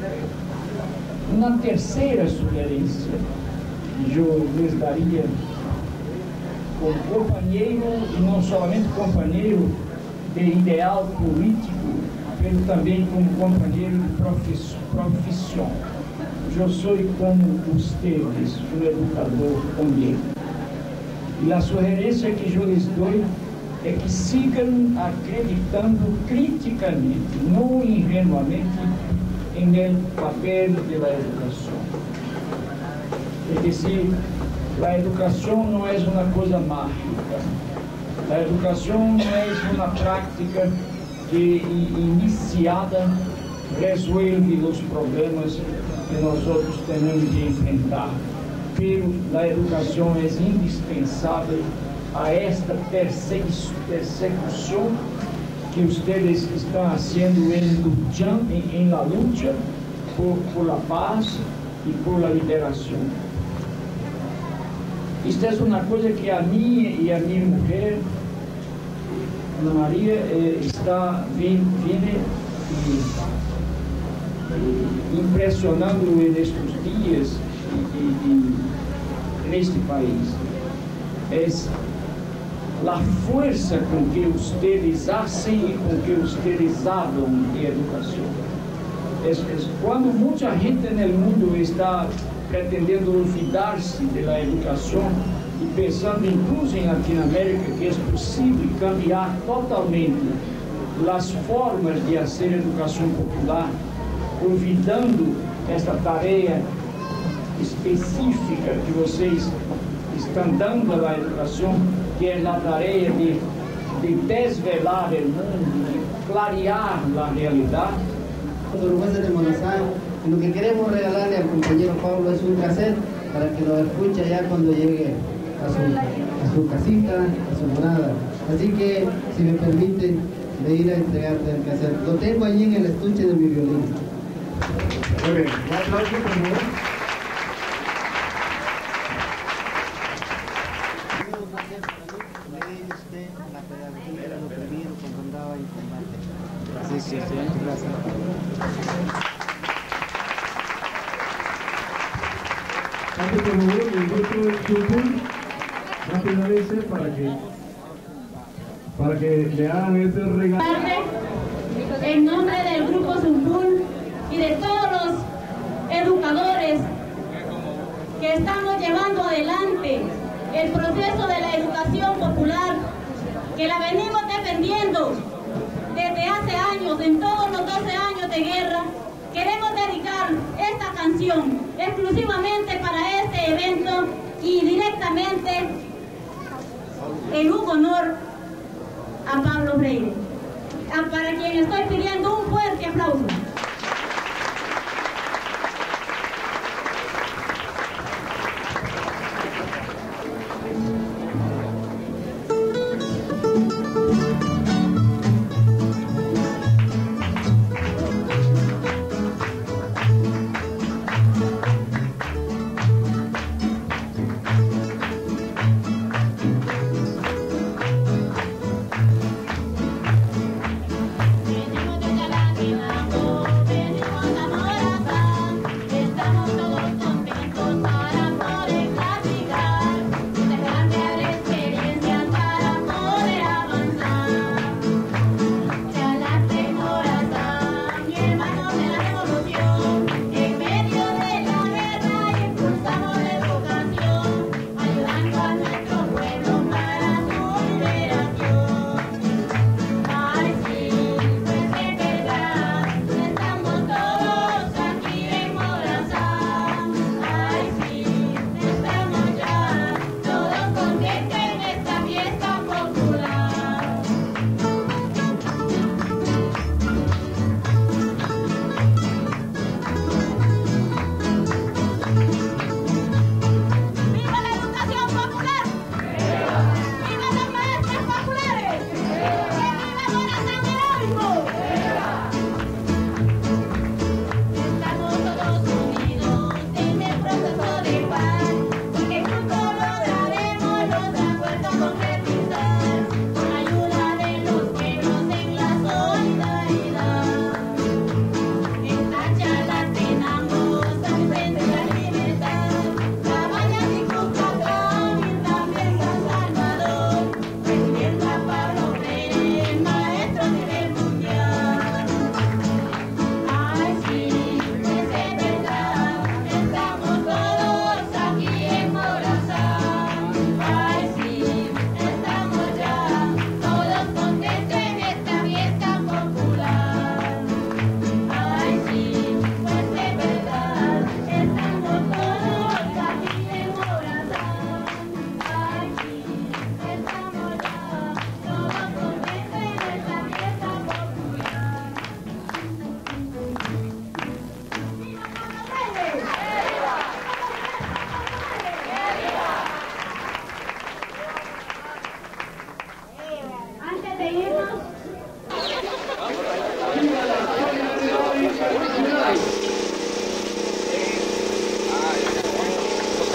Uma terceira sugerência que eu lhes daria como companheiro, e não somente companheiro de ideal político, mas também como companheiro de profissão. Eu sou como ustedes, um educador também. E a sugerência que eu lhes dou é que sigam acreditando criticamente, não ingenuamente, em el papel de la educação. É decir, a educação não é uma coisa mágica. A educação não é uma prática que, iniciada, resolve os problemas que nós outros temos de enfrentar. Pero a educação é indispensável a esta persecução que ustedes estão fazendo em, em, em la lucha por, por la paz e por la liberação. Isto é uma coisa que a minha e a minha mulher, Ana Maria, eh, está vindo e, e impressionando nestes dias e, e, e, neste país. É a força com que ustedes fazem e com que ustedes falam de educação. É, é, quando muita gente no mundo está pretendendo olvidar-se da educação e pensando incluso em Latinoamérica que é possível cambiar totalmente as formas de fazer educação popular, olvidando esta tarefa específica que vocês estão dando à educação, que é a tarefa de, de desvelar o mundo, de clarear a realidade. Orgullosos de Buenos Aires, y lo que queremos regalarle al compañero Pablo es un cassette para que lo escuche ya cuando llegue a su, a su casita, a su morada. Así que, si me permiten, de ir a entregarte el cassette. Lo tengo allí en el estuche de mi violín. Muy bien, un aplauso, por favor. Sí, sí, gracias. Pase por favor el grupo Chumpul rápidamente para que para que le hagan este regalo. En nombre del grupo Chumpul y de todos los educadores que estamos llevando adelante el proceso de la educación popular, que la venimos defendiendo desde hace años, en todos los doce años de guerra, queremos dedicar esta canción exclusivamente para este evento y directamente en un honor a Pablo Freire, para quien estoy pidiendo un fuerte aplauso. Venimos de la lágrima.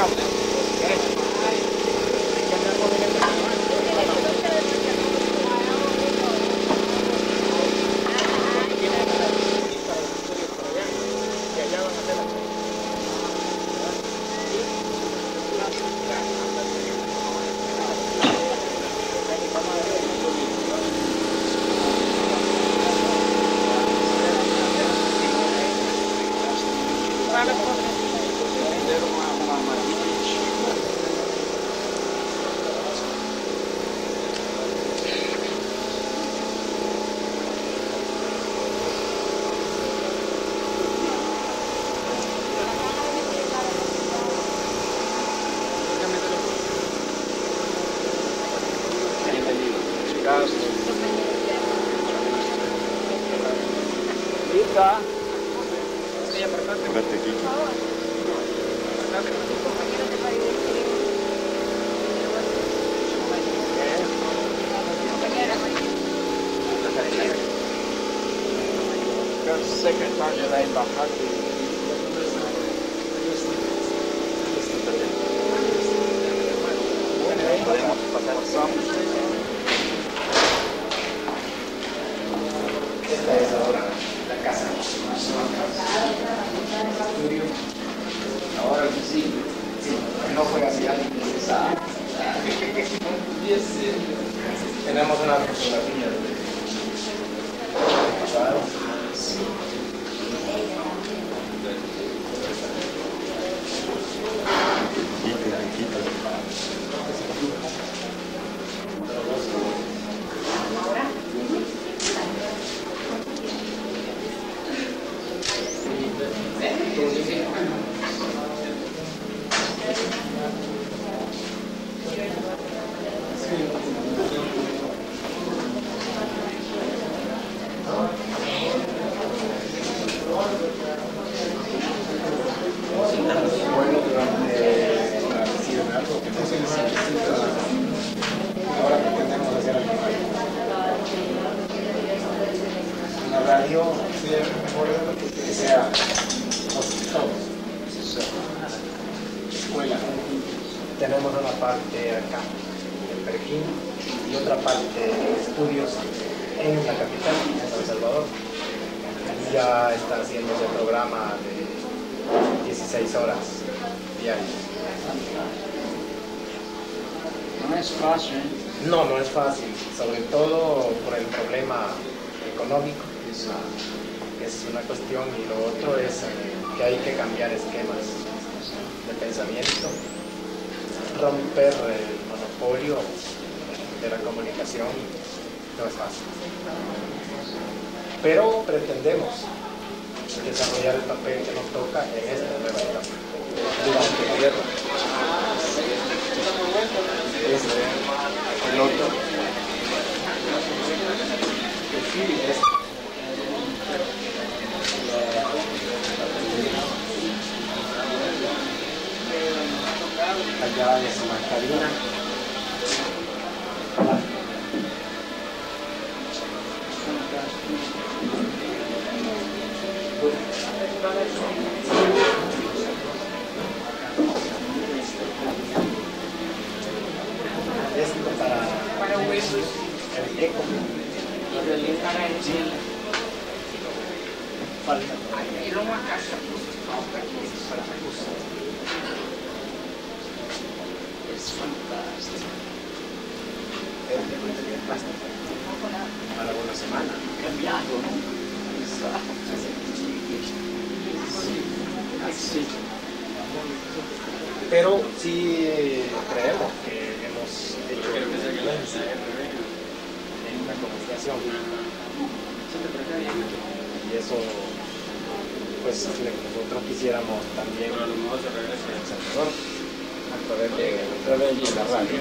Secretario de la Embajada podemos pasar. Esta es ahora la casa. Estudio. Ahora sí, sí, no fue así antes. Tenemos una fotografía de pasado. Bueno, durante la reciben algo que no se necesita. Ahora pretendemos hacer algo. Una radio que sea todos. Escuela. Tenemos una parte acá, en Perquín, y otra parte de estudios en la capital, en San Salvador. Allí ya está haciendo ese programa de dieciséis horas diarias. No es fácil. ¿eh? No, no es fácil, sobre todo por el problema económico, es una, es una cuestión, y lo otro es que hay que cambiar esquemas de pensamiento, romper el monopolio de la comunicación, no es fácil. Pero pretendemos desarrollar el papel que nos toca en esta nueva etapa durante la guerra. Este, el otro, este, allá es una cabina. Esto para, para huesos, el eco. Falta. Es fantástico. Para una semana. Cambiado, ¿no? Sí. Pero sí creemos que hemos hecho influencia en la comunicación. Y eso, pues nosotros quisiéramos también en El Salvador, a través de, a través de la radio.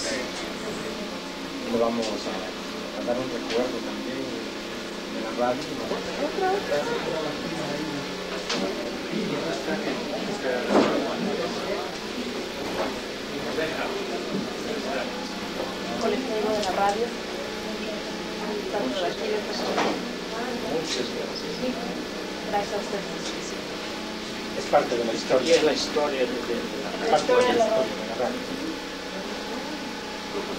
Le vamos a, a dar un recuerdo también de la radio. Colectivo de la radio, tanto de aquí de esta. Muchas gracias. Gracias a ustedes. Es parte de la historia. Es la historia de, de, de la parte de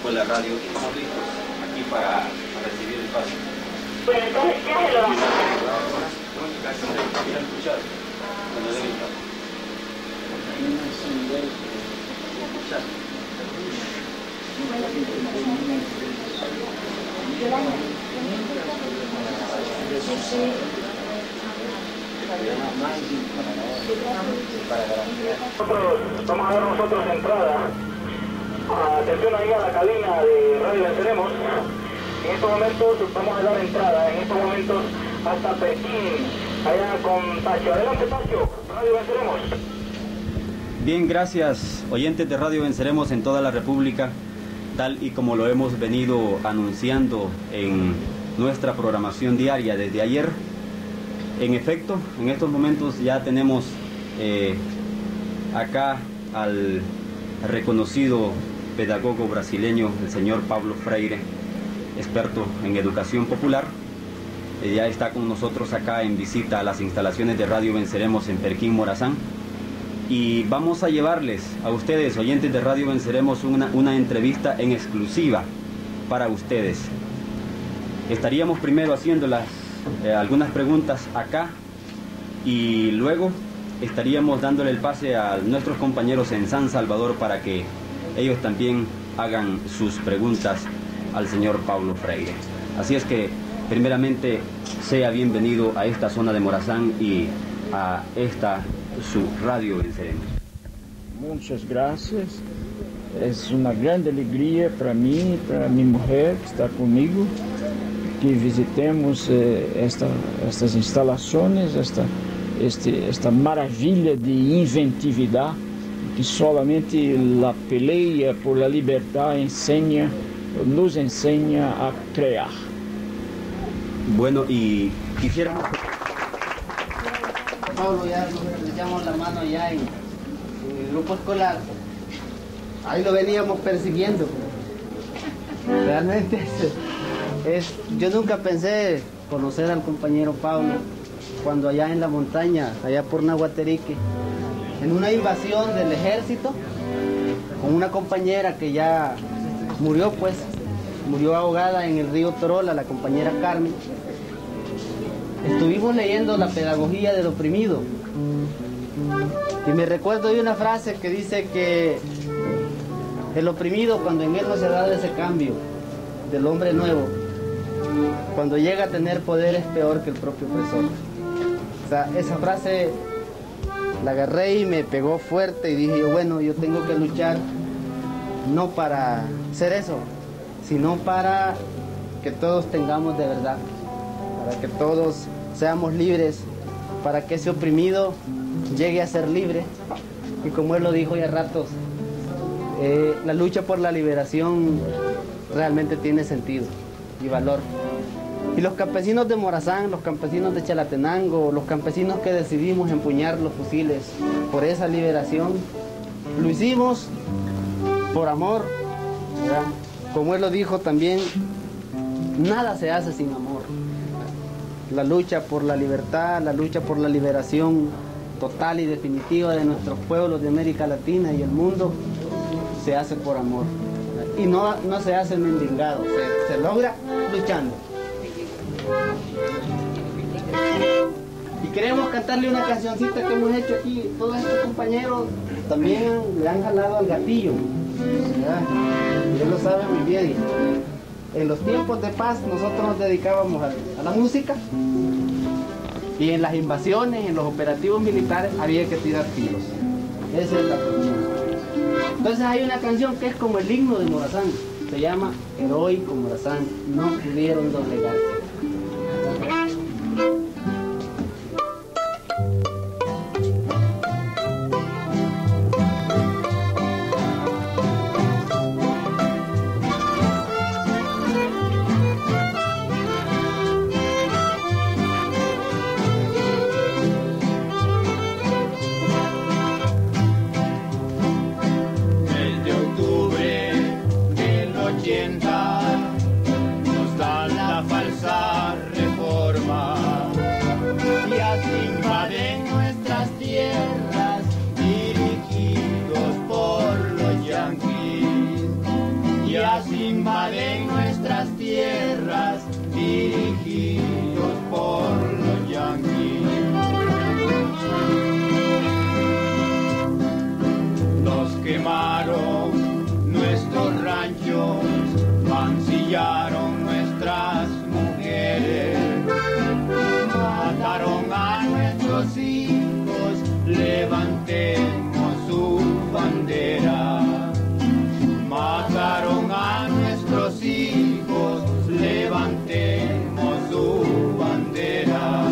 Escuela de Radio y estamos listos aquí para recibir el paso. Pues entonces ya se lo vamos a dar. Quiero escuchar cuando den el paso. Escuchar. Nosotros, vamos a dar nosotros entrada. Atención ahí a la cabina de Radio Venceremos. En estos momentos vamos a dar entrada, en estos momentos hasta Pekín, allá con Tacho. Adelante Tacho, Radio Venceremos. Bien, gracias oyentes de Radio Venceremos en toda la República, tal y como lo hemos venido anunciando en nuestra programación diaria desde ayer. En efecto, en estos momentos ya tenemos eh, acá al reconocido pedagogo brasileño, el señor Paulo Freire, experto en educación popular. Eh, ya está con nosotros acá en visita a las instalaciones de Radio Venceremos en Perquín, Morazán. Y vamos a llevarles a ustedes, oyentes de Radio Venceremos, una, una entrevista en exclusiva para ustedes. Estaríamos primero haciendo las, eh, algunas preguntas acá y luego estaríamos dándole el pase a nuestros compañeros en San Salvador para que ellos también hagan sus preguntas al señor Paulo Freire. Así es que, primeramente, sea bienvenido a esta zona de Morazán y a esta su Radio Venceremos. Muchas gracias. Es una grande alegría para mí, para mi mujer que está conmigo, que visitemos eh, esta, estas instalaciones, esta, este, esta maravilha de inventividad que solamente la pelea por la libertad enseña, nos enseña a crear. Bueno, y quisiéramos... Pablo, ya nos echamos la mano ya en, en el grupo escolar. Ahí lo veníamos persiguiendo. Realmente es, es, yo nunca pensé conocer al compañero Pablo cuando allá en la montaña, allá por Nahuaterique, en una invasión del ejército, con una compañera que ya murió, pues, murió ahogada en el río Torola, la compañera Carmen. Estuvimos leyendo la pedagogía del oprimido y me recuerdo de una frase que dice que el oprimido, cuando en él no se ha dado ese cambio del hombre nuevo, cuando llega a tener poder es peor que el propio opresor. O sea, esa frase la agarré y me pegó fuerte y dije yo, bueno, yo tengo que luchar no para ser eso, sino para que todos tengamos de verdad, para que todos seamos libres, para que ese oprimido llegue a ser libre. Y como él lo dijo ya ratos, eh, la lucha por la liberación realmente tiene sentido y valor. Y los campesinos de Morazán, los campesinos de Chalatenango, los campesinos que decidimos empuñar los fusiles por esa liberación, lo hicimos por amor, ¿verdad? Como él lo dijo también, nada se hace sin amor. La lucha por la libertad, la lucha por la liberación total y definitiva de nuestros pueblos de América Latina y el mundo se hace por amor. Y no, no se hace mendigado, se, se logra luchando. Y queremos cantarle una cancioncita que hemos hecho aquí. Todos estos compañeros también le han jalado al gatillo, ¿verdad? Él lo sabe muy bien. En los tiempos de paz nosotros nos dedicábamos a, a la música y en las invasiones, en los operativos militares había que tirar tiros. Esa es la cuestión. Entonces hay una canción que es como el himno de Morazán, se llama Heroico Morazán, no pudieron doblegar. Nos dan la falsa invaden nuestras tierras, dirigidos por los yanquis. Nos quemaron nuestros ranchos, mancillaron nuestras mujeres, mataron a nuestros hijos, levantemos su bandera. Mataron a nuestros hijos, levantemos su bandera.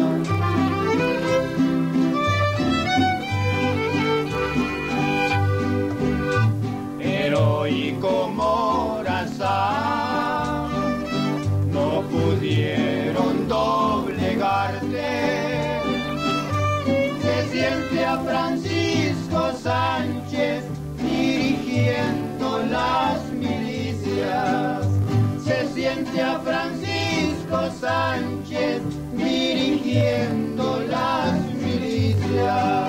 Heroico Morazán, no pudieron doblegarte. Se siente a Francisco Sánchez dirigiendo las milicias. Se siente a Francisco Sánchez dirigiendo las milicias.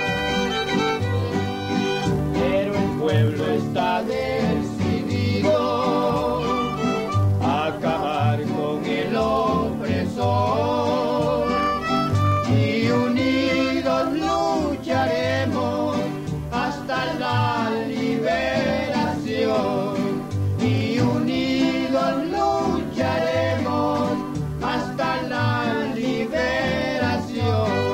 Pero el pueblo está decidido a acabar con el opresor y unidos lucharemos hasta la liberación. Y unidos lucharemos hasta la liberación.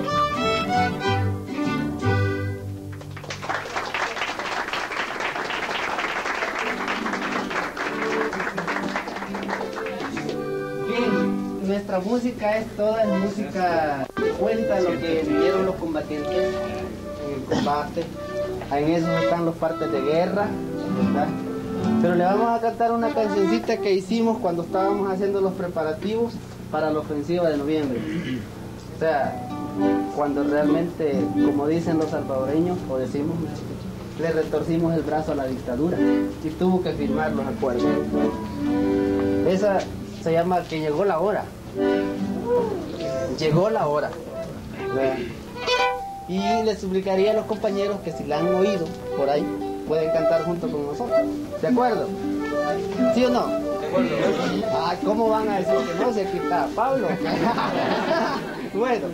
Nuestra música es toda es música que cuenta lo que vivieron los combatientes en el combate. En eso están los partes de guerra, ¿verdad? Pero le vamos a cantar una cancioncita que hicimos cuando estábamos haciendo los preparativos para la ofensiva de noviembre. O sea, cuando realmente, como dicen los salvadoreños, o decimos, le retorcimos el brazo a la dictadura y tuvo que firmar los acuerdos. Esa se llama Que llegó la hora. Llegó la hora. ¿Verdad? Y les suplicaría a los compañeros que si la han oído por ahí, pueden cantar junto con nosotros. ¿De acuerdo? ¿Sí o no? De acuerdo. Ay, ¿cómo van a decir que no? Si aquí está Pablo. Bueno.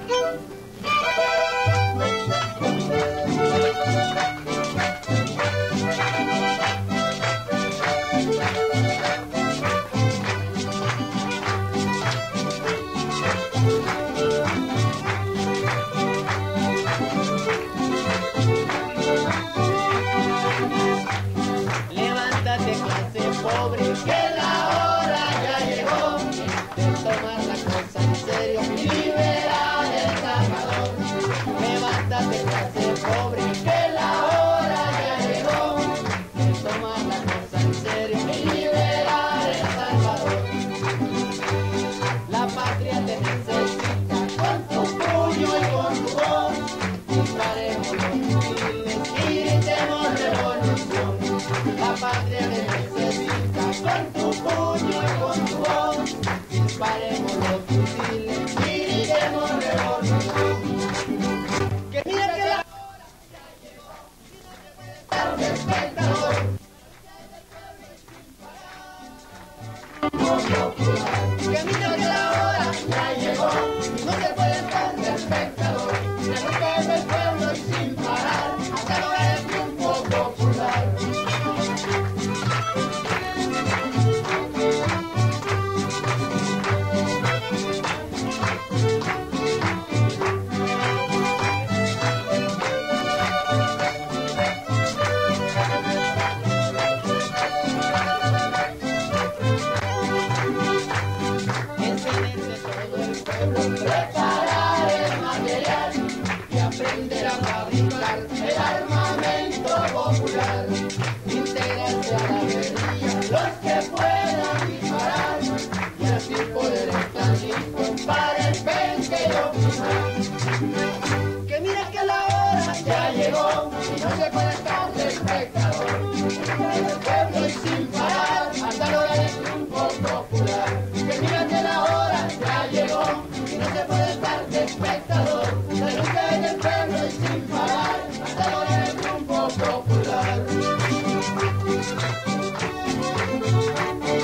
Levántate, clase pobre, que la hora ya llegó de tomar la cosa en serio y liberar El Salvador. Levántate, clase pobre, que la hora ya llegó de tomar la cosa en serio y liberar El Salvador. La patria te necesita con tu puño y con tu voz. Disparemos los fusiles y gritemos revolución. La patria te necesita con tu puño y con tu voz. Disparemos los fusiles y gritemos revolución. Que mira que la hora ya llegó, espectador. Que mira que la hora ya llegó, no se puede estar de espectador. La lucha del pueblo y sin parar hasta lograr el triunfo popular. Preparar el material y aprender a fabricar el armamento popular. Integrarse a la guerrilla los que puedan disparar y así poder estar listos para el veinte de octubre. Que mira que la hora ya llegó y no se puede estar de espectador. En el pueblo y sin parar hasta lograr el triunfo popular. Que mira que la hora ya llegó y no se puede estar de espectador. La lucha es del pueblo y sin parar hasta lograr el triunfo popular.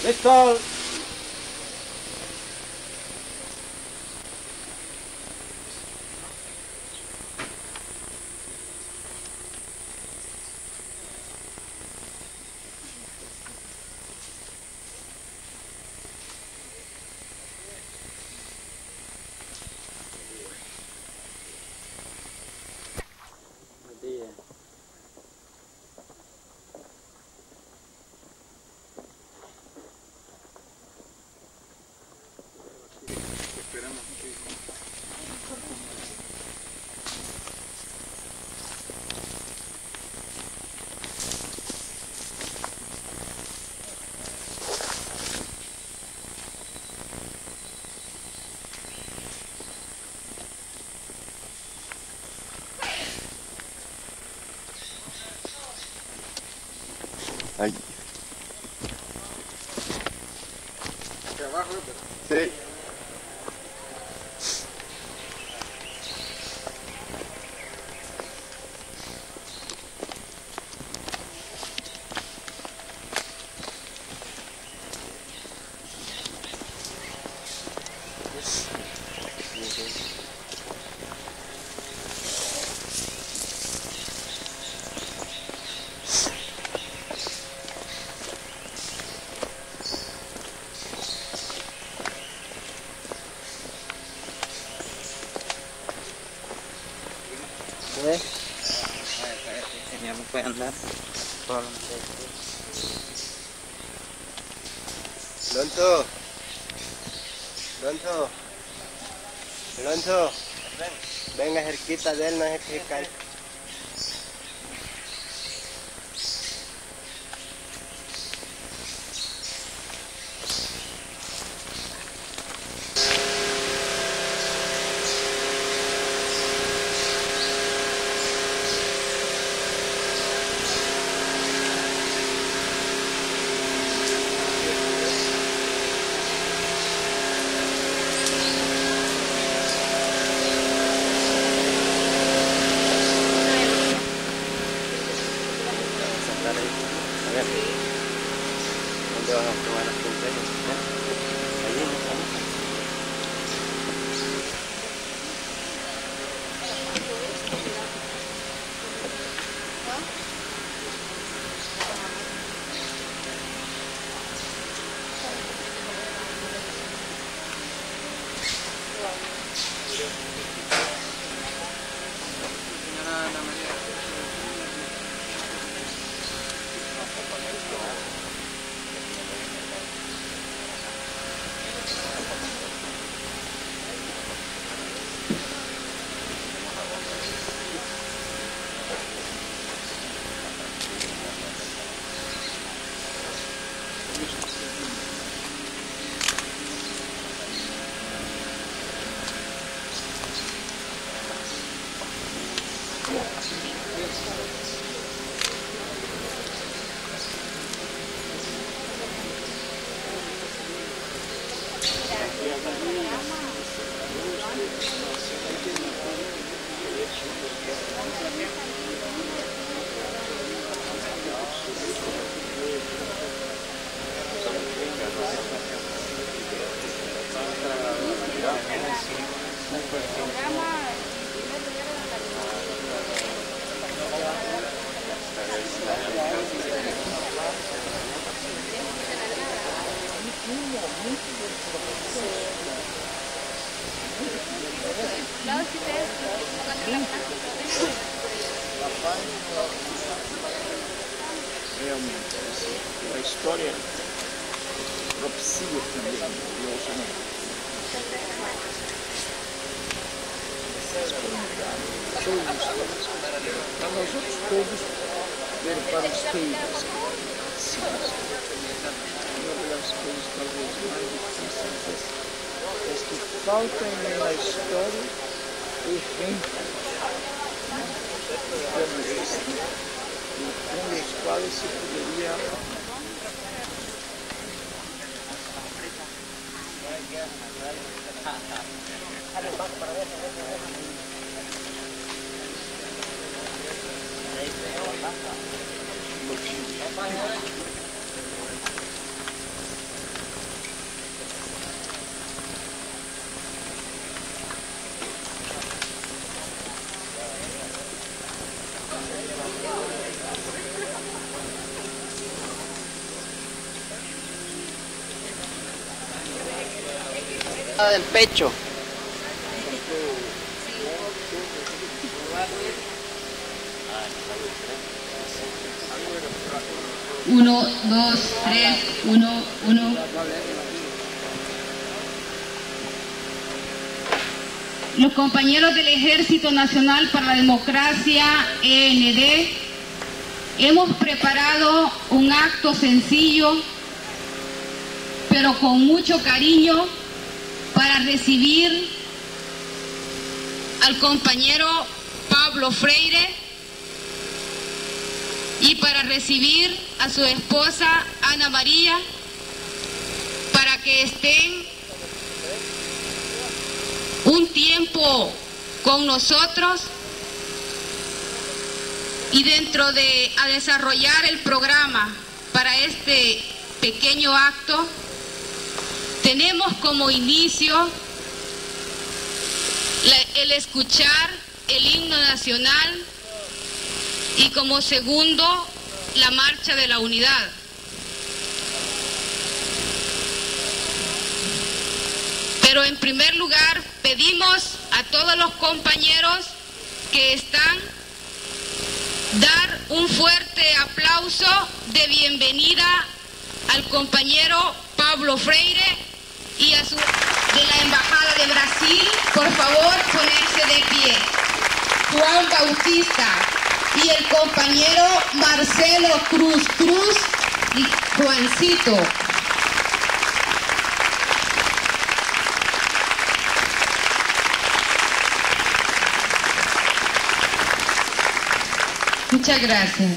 Esto Ahí. Sí. puede andar. Lonto, Lonto, Lonto, venga cerquita de él, no es que se caiga. Realmente, assim, a história propicia também o alojamento. As comunidades, todos os povos, para nós outros povos, ver para os países, sim, uma das coisas talvez mais difíceis é que faltam na história eventos como este, com os quais se poderia Del pecho. Uno, dos, tres, uno, uno. Los compañeros del Ejército Nacional para la Democracia, E N D, hemos preparado un acto sencillo, pero con mucho cariño, para recibir al compañero Pablo Freire y para recibir a su esposa Ana María, para que estén un tiempo con nosotros y dentro de a desarrollar el programa para este pequeño acto. Tenemos como inicio la, el escuchar el himno nacional y como segundo la marcha de la unidad. Pero en primer lugar pedimos a todos los compañeros que están dar un fuerte aplauso de bienvenida al compañero Pablo Freire y a su de la Embajada de Brasil, por favor ponerse de pie. Juan Bautista y el compañero Marcelo Cruz Cruz y Juancito. Muchas gracias.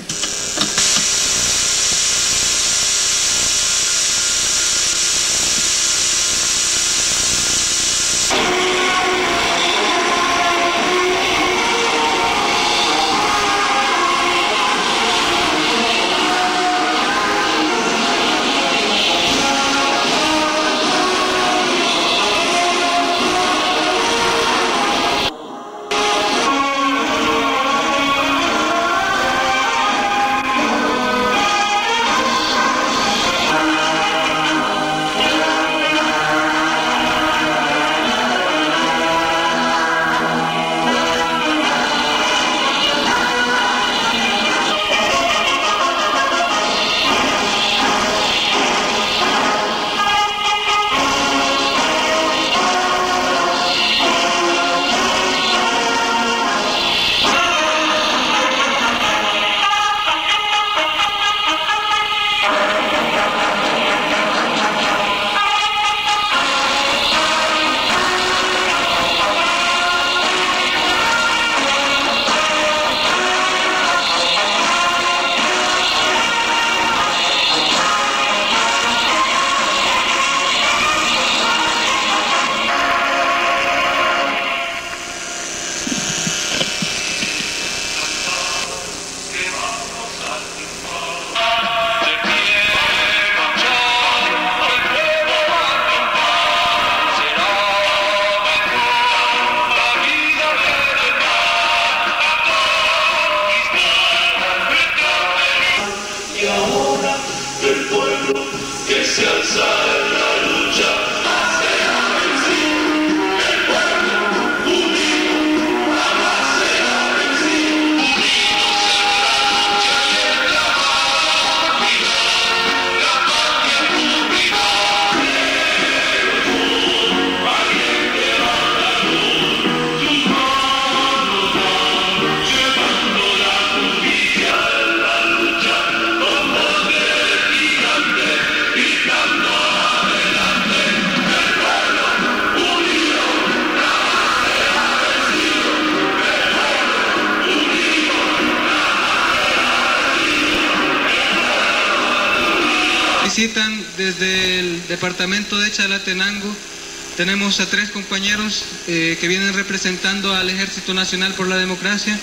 Visitan desde el departamento de Chalatenango. Tenemos a tres compañeros eh, que vienen representando al Ejército Nacional por la Democracia,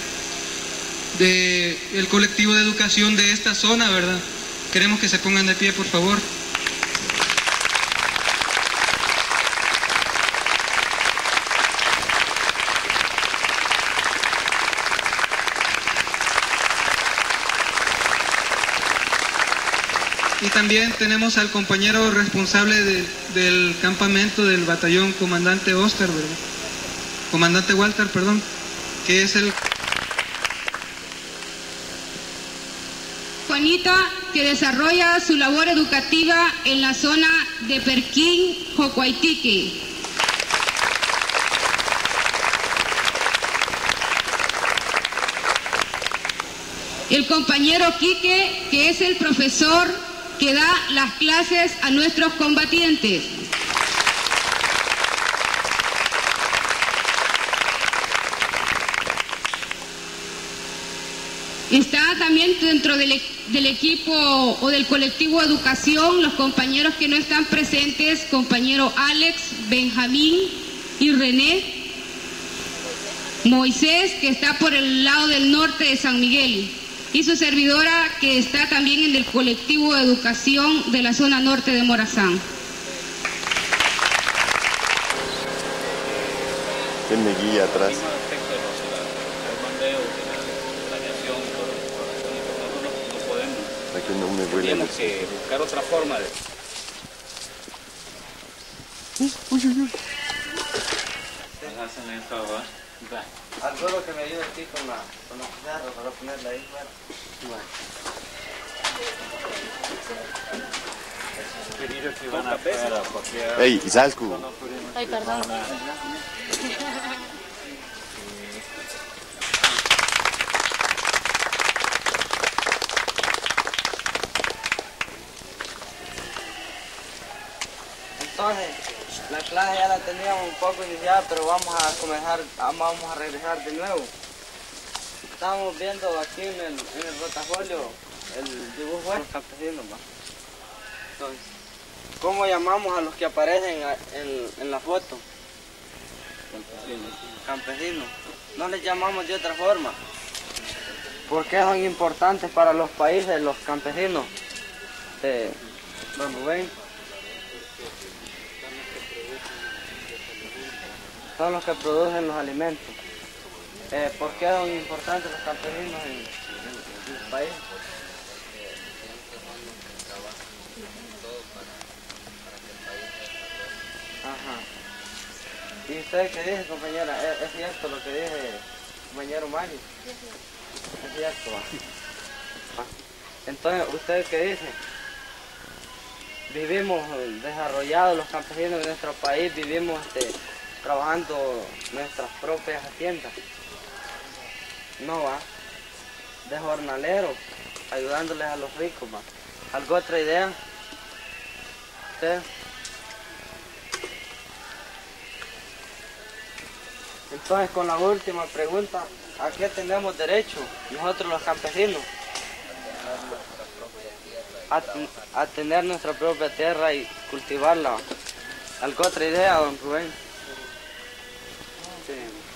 del colectivo de educación de esta zona, ¿verdad? Queremos que se pongan de pie, por favor. Y también tenemos al compañero responsable de, del campamento del batallón, comandante Oscar, ¿verdad? Comandante Walter, perdón, que es el... Juanita, que desarrolla su labor educativa en la zona de Perquín, Jocuaitique. El compañero Quique, que es el profesor que da las clases a nuestros combatientes. Está también dentro del, e del equipo o del colectivo Educación los compañeros que no están presentes, compañero Alex, Benjamín y René. Moisés, que está por el lado del norte de San Miguel. Y su servidora, que está también en el colectivo de educación de la zona norte de Morazán. Tiene guía atrás. Aquí no me huele. Tenemos que buscar otra forma de... Uy, uy, uy. Hacen eso, ¿va? Algo que me ayude aquí con la con la jarra para ponerla ahí, bueno. Ey, Isalcu. Ay, perdón. Entonces, la clase ya la teníamos un poco iniciada, pero vamos a comenzar, vamos a regresar de nuevo. Estamos viendo aquí en el, en el rotafolio el dibujo de los campesinos, ¿va? Entonces, ¿cómo llamamos a los que aparecen en, en la foto? Campesinos. Campesinos. No les llamamos de otra forma. ¿Por qué son importantes para los países los campesinos? De Don Rubén. Son los que producen los alimentos. Eh, ¿Por qué son importantes los campesinos en, en, en el país? Ajá. ¿Y usted qué dice, compañera? ¿Es, es cierto lo que dice compañero Mario? Es cierto. ¿Va? Entonces, ¿usted qué dice? Vivimos desarrollados los campesinos de nuestro país, vivimos este, trabajando nuestras propias haciendas. No, va. De jornaleros, ayudándoles a los ricos, va. ¿Alguna otra idea? ¿Usted? Entonces, con la última pregunta, ¿a qué tenemos derecho nosotros los campesinos? A, a tener nuestra propia tierra y cultivarla. ¿Alguna otra idea, don Rubén? Sí.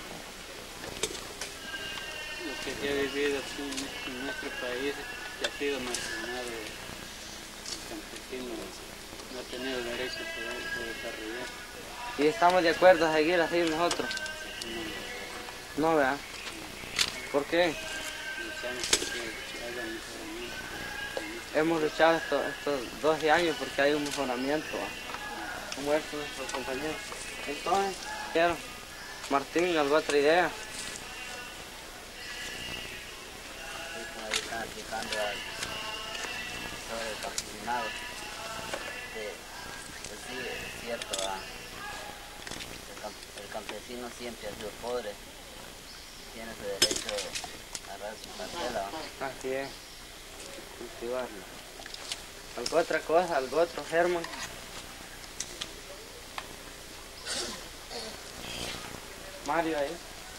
Lo que se ha vivido aquí en nuestro país, que ha sido marginado, el campesino no ha tenido derecho a poder desarrollar. ¿Y estamos de acuerdo a seguir así nosotros? No, no, ¿verdad? ¿Por qué? Hemos luchado estos, estos doce años porque hay un mejoramiento, ¿va? Como estos nuestros compañeros. Entonces, quiero, Martín, ¿alguna otra idea? Están aplicando al sobre el campesinado. Pues sí, es cierto, ¿va? El, camp el campesino siempre ha sido pobre, tiene su derecho a agarrar su parcela, ¿va? Así es, cultivarlo. ¿Algo otra cosa? ¿Algo otro, Germán? Mario ahí.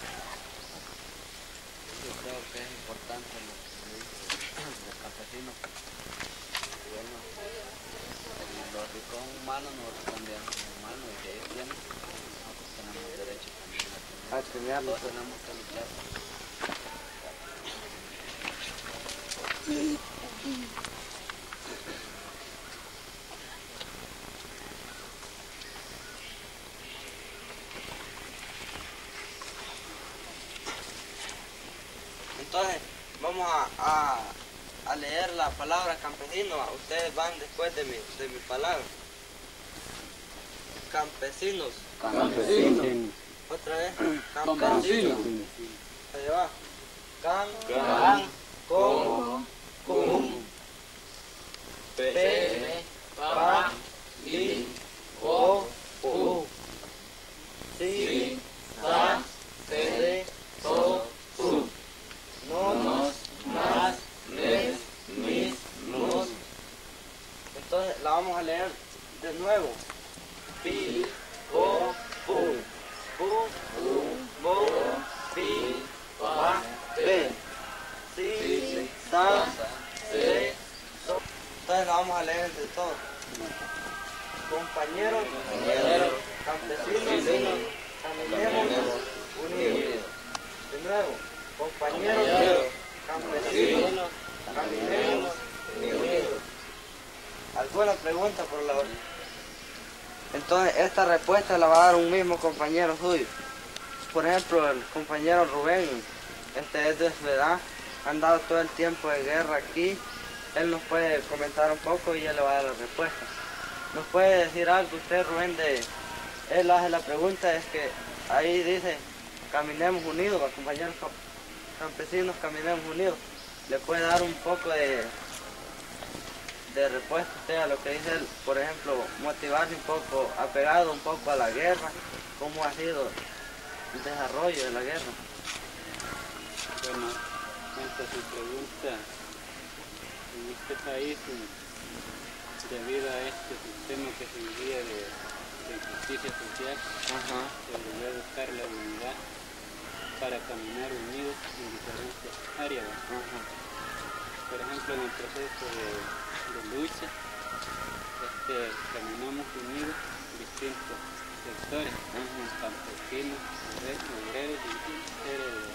Yo creo que es importante lo que dice los campesinos. Bueno, los ricos humanos nosotros también somos humanos y que ellos tienen, nosotros tenemos derecho también a tener. A tenerlo. Todos tenemos que luchar. Entonces, vamos a, a, a leer la palabra campesino. Ustedes van después de mi, de mi palabra. Campesinos. Campesinos. Otra vez. Campesinos. Ahí va. Can, can, con, cum, pe, pa, li, o, u. Si, sa, se, so, su. Nos, nas, les, mis, nos. Entonces la vamos a leer de nuevo. Pi, o, pu. Pu, bo, pi, pa, pe. Si, sa, se, so. Entonces la vamos a leer de todo. Compañeros, campesinos, caminemos unidos. De nuevo, compañeros, campesinos, caminemos unidos. ¿Alguna pregunta por la hora? Entonces esta respuesta la va a dar un mismo compañero suyo. Por ejemplo, el compañero Rubén, este es de su edad, ha andado todo el tiempo de guerra aquí. Él nos puede comentar un poco y él le va a dar la respuesta. ¿Nos puede decir algo usted, Rubén? De, él hace la pregunta, es que ahí dice, caminemos unidos, compañeros campesinos, caminemos unidos. ¿Le puede dar un poco de, de respuesta usted a lo que dice él? Por ejemplo, motivarse un poco, apegado un poco a la guerra, ¿cómo ha sido el desarrollo de la guerra? Bueno, ante su pregunta, en este país, debido a este sistema que se vivía de, de justicia social, Ajá. se debió buscar la unidad para caminar unidos en diferentes áreas. Ajá. Por ejemplo, en el proceso de, de lucha, este, caminamos unidos en distintos sectores, Ajá. campesinos, obreros y estudiantes.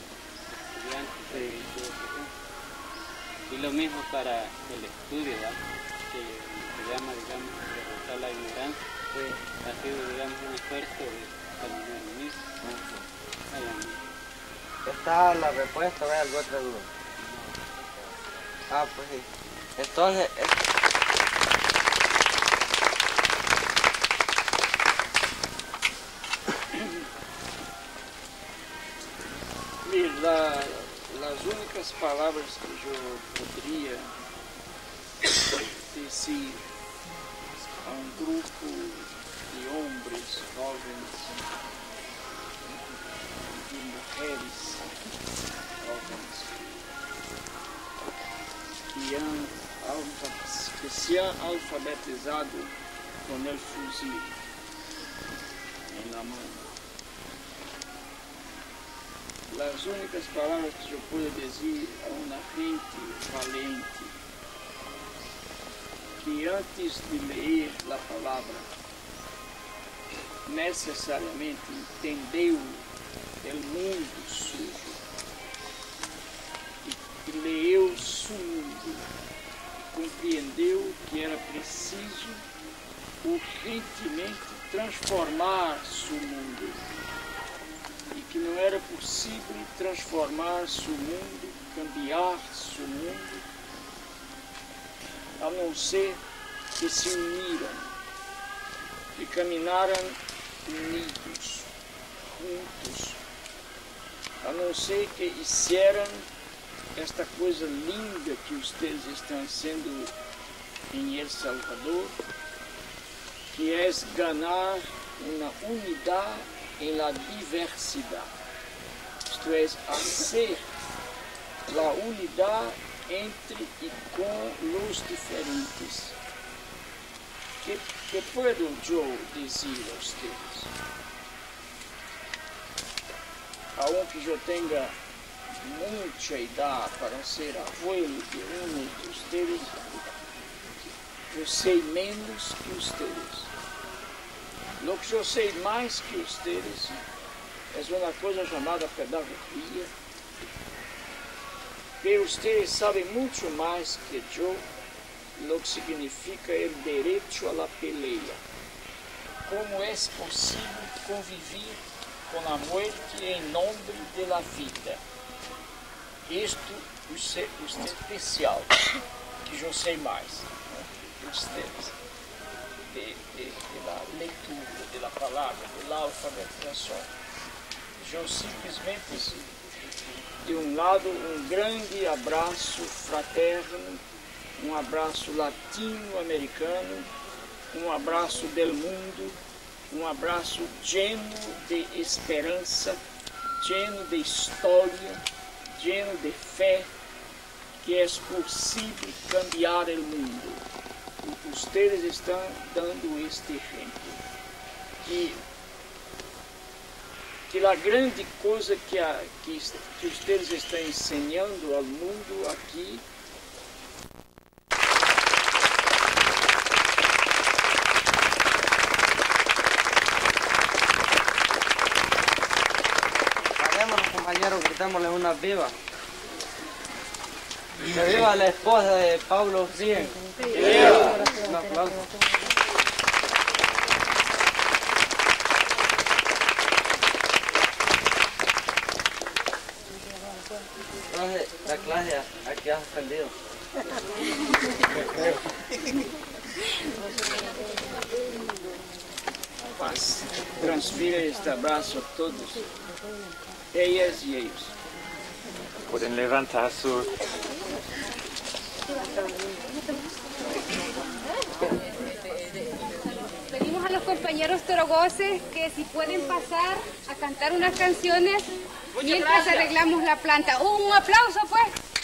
Sí. Y lo mismo para el estudio, ¿va? que se llama, digamos, derrotar la ignorancia, sí. ha sido, digamos, un esfuerzo de caminar unidos. Sí. Está la respuesta, ¿ve alguna otra duda? Ah, pues sí. Entonces, Mire, la, las únicas palabras que yo podría decir a un grupo de hombres, jóvenes y mujeres jóvenes que, han, que se han alfabetizado con el fusil en la mano. Las únicas palabras que yo puedo decir a una gente valiente, que antes de leer la palabra, necesariamente entendeu el mundo suyo, e leu su mundo, e compreendeu que era preciso urgentemente transformar su mundo, e que não era possível transformar seu mundo, cambiar seu mundo, a não ser que se uniram e caminharam unidos, juntos, a não ser que fizeram esta coisa linda que vocês estão sendo em El Salvador, que é ganhar uma unidade em la diversidade, isto é, hacer la unidad entre y con los diferentes. ¿Qué, qué puedo yo decir a ustedes? Aunque yo tenga mucha edad para ser abuelo de uno de ustedes, yo sé menos que ustedes. Lo que yo sé más que ustedes es una cosa llamada pedagogía, que ustedes saben mucho más que yo lo que significa el derecho a la pelea. ¿Cómo es posible convivir con la muerte en nombre de la vida? Esto Você, você especial, que eu sei mais, né, de vocês, de, de, de la leitura, de la palavra, de la alfabetização. Eu simplesmente, de um lado, um grande abraço fraterno, um abraço latino-americano, um abraço del mundo, um abraço lleno de esperança, lleno de história, lleno de fé, que é possível cambiar o mundo. Ustedes estão dando este exemplo. Que, que a grande coisa que, a, que, que ustedes estão ensinando ao mundo aqui compañeros, gritémosle una viva. Que viva la esposa de Pablo Freire. ¡Viva! Un aplauso. Entonces, la clase aquí has aprendido. Paz. Transfira este abraço a todos, ellas y ellos. Pueden levantar su... Pedimos a los compañeros torogoces que si pueden pasar a cantar unas canciones mientras arreglamos la planta. Un aplauso pues.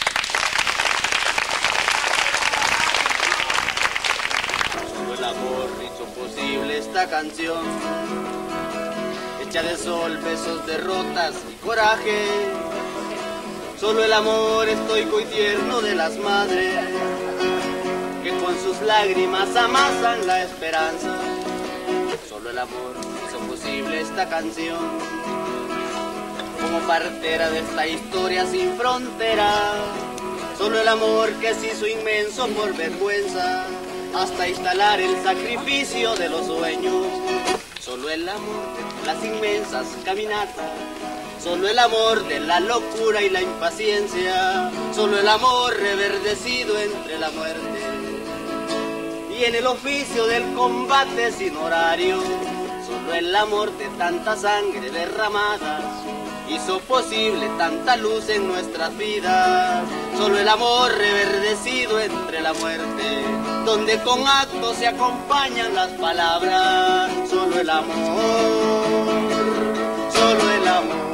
Solo el amor hizo posible esta canción, hecha de sol, besos, derrotas y coraje. Solo el amor estoico y tierno de las madres, que con sus lágrimas amasan la esperanza. Solo el amor hizo posible esta canción, como partera de esta historia sin frontera. Solo el amor que se hizo inmenso por vergüenza, hasta instalar el sacrificio de los sueños. Solo el amor de las inmensas caminatas, solo el amor de la locura y la impaciencia, solo el amor reverdecido entre la muerte y en el oficio del combate sin horario. Solo el amor de tanta sangre derramada hizo posible tanta luz en nuestras vidas. Solo el amor reverdecido entre la muerte, donde con actos se acompañan las palabras. Solo el amor, solo el amor.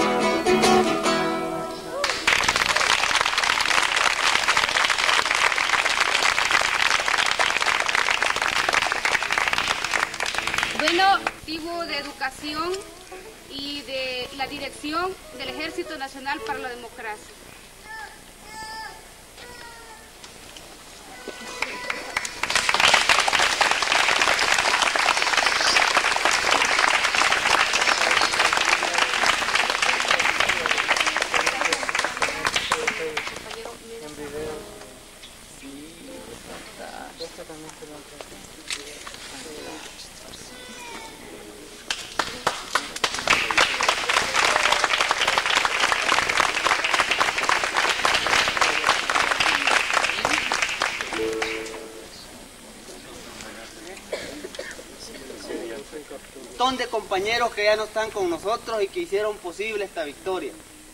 Bueno, tipo de educación y de la dirección del Ejército Nacional para la Democracia. De compañeros que ya no están con nosotros y que hicieron posible esta victoria.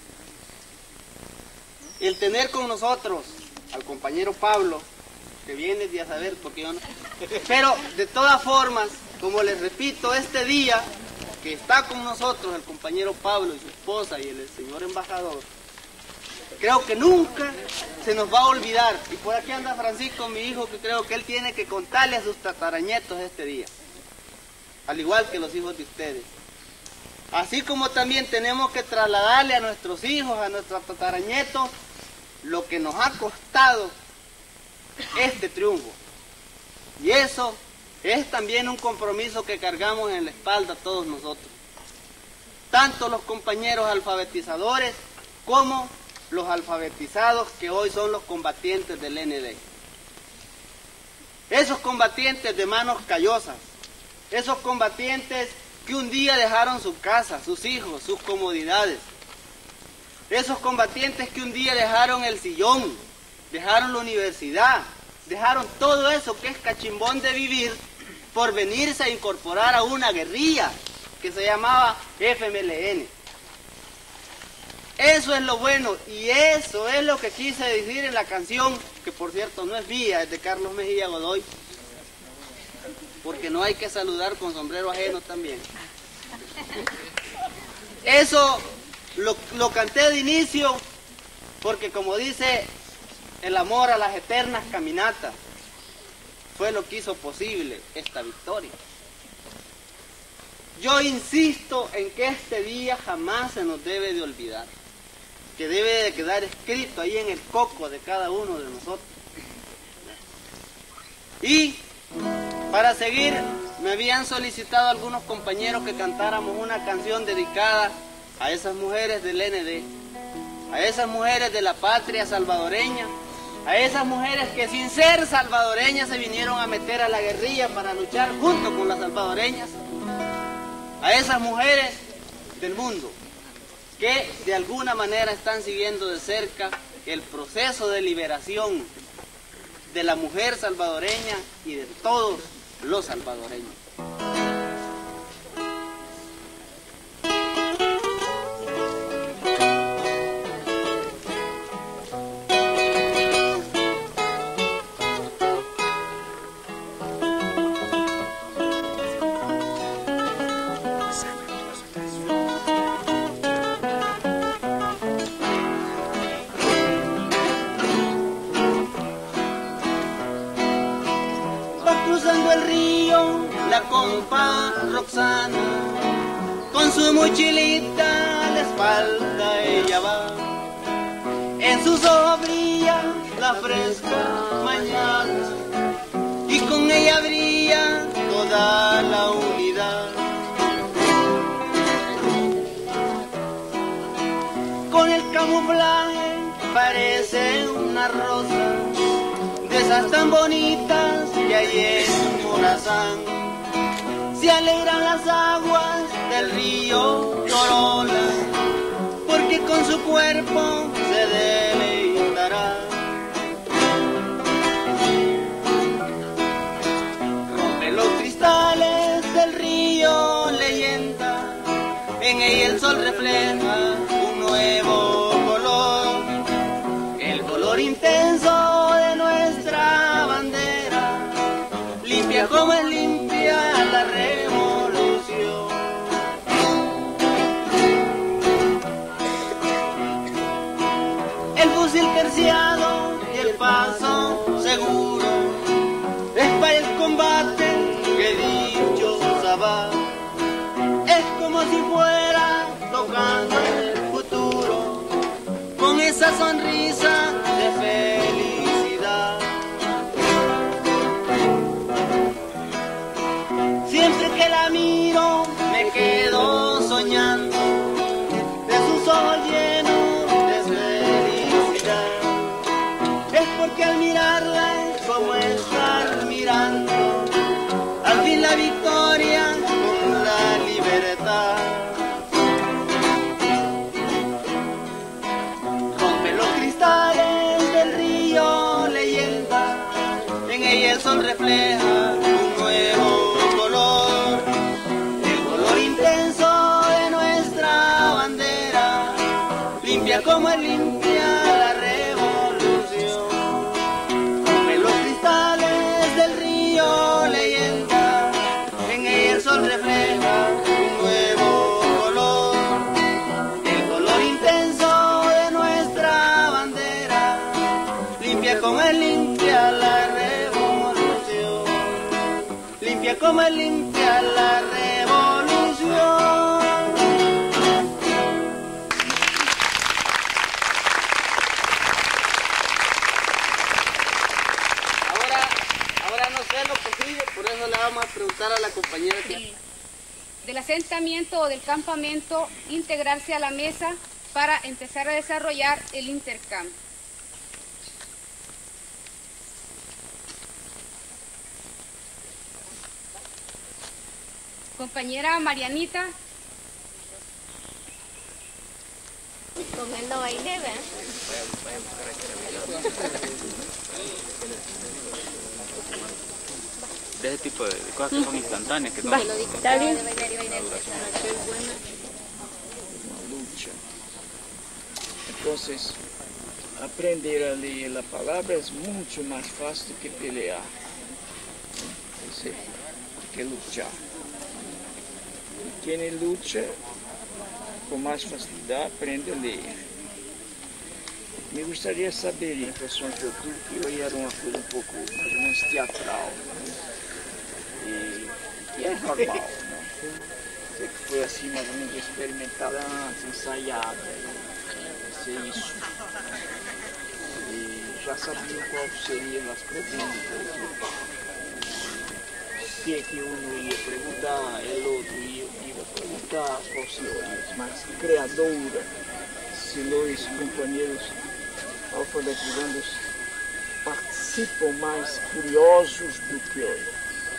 El tener con nosotros al compañero Pablo, que viene de a saber porque yo no... Pero de todas formas, como les repito, este día que está con nosotros el compañero Pablo y su esposa y el, el señor embajador, creo que nunca se nos va a olvidar. Y por aquí anda Francisco, mi hijo, que creo que él tiene que contarle a sus tatarañetos este día, al igual que los hijos de ustedes. Así como también tenemos que trasladarle a nuestros hijos, a nuestros tatarañetos, lo que nos ha costado este triunfo. Y eso es también un compromiso que cargamos en la espalda todos nosotros. Tanto los compañeros alfabetizadores como los alfabetizados que hoy son los combatientes del N D. Esos combatientes de manos callosas, esos combatientes que un día dejaron su casa, sus hijos, sus comodidades. Esos combatientes que un día dejaron el sillón, dejaron la universidad, dejaron todo eso que es cachimbón de vivir por venirse a incorporar a una guerrilla que se llamaba F M L N. Eso es lo bueno y eso es lo que quise decir en la canción, que por cierto no es mía, es de Carlos Mejía Godoy, porque no hay que saludar con sombrero ajeno también. Eso lo, lo canté de inicio porque, como dice, el amor a las eternas caminatas fue lo que hizo posible esta victoria. Yo insisto en que este día jamás se nos debe de olvidar, que debe de quedar escrito ahí en el coco de cada uno de nosotros. Y para seguir, me habían solicitado algunos compañeros que cantáramos una canción dedicada a esas mujeres del N D, a esas mujeres de la patria salvadoreña, a esas mujeres que sin ser salvadoreñas se vinieron a meter a la guerrilla para luchar junto con las salvadoreñas, a esas mujeres del mundo que de alguna manera están siguiendo de cerca el proceso de liberación de la mujer salvadoreña y de todos los salvadoreños. La compa Roxana, con su mochilita a la espalda ella va, en sus ojos brilla la fresca mañana, y con ella brilla toda la unidad. Con el camuflaje parece una rosa, de esas tan bonitas que hay en Morazán. Se alegran las aguas del río Torola, porque con su cuerpo se deleitará. Rompe los cristales del río Leyenda, en ella el sol refleja un nuevo color, el color intenso de nuestra bandera, limpia como es limpia la revolución. El fusil terciado y el paso seguro es para el combate que dichosa va. Es como si fuera tocando el futuro con esa sonrisa de felicidad. Siempre que la miro me quedo soñando de sus ojos llenos de felicidad. Es porque al mirarla es como estar mirando al fin la victoria con la libertad. Rompe los cristales del río Leyenda, en ella el sol refleja un nuevo color, el color intenso de nuestra bandera, limpia como es limpia la revolución. Rompe los cristales del río Leyenda, en ella el sol refleja un nuevo color, el color intenso de nuestra bandera, limpia como es limpia la revolución, limpia como es limpia la revolución. Ahora, ahora no sé lo que sigue, por eso le vamos a preguntar a la compañera que... Del asentamiento o del campamento, integrarse a la mesa para empezar a desarrollar el intercambio. Compañera Marianita. Con él no bailé, ¿verdad? De ese tipo de cosas que son instantáneas, que no... Está bien. Lucha. Entonces, aprender a leer la palabra es mucho más fácil que pelear. Entonces, hay que luchar. Quien lucha con más facilidad aprende a leer. Me gustaría saber, a impressão que eu tive, que hoje era uma coisa um pouco mais ou menos teatral. E que é normal, né? Sei que foi assim mais ou menos experimentada antes, ensaiada, ser isso. E já sabia qual seriam as perguntas. O que é que um ia perguntar, o outro ia, ia perguntar, qual seria as mais criadoras, se os companheiros alfabetizados participam mais curiosos do que hoy.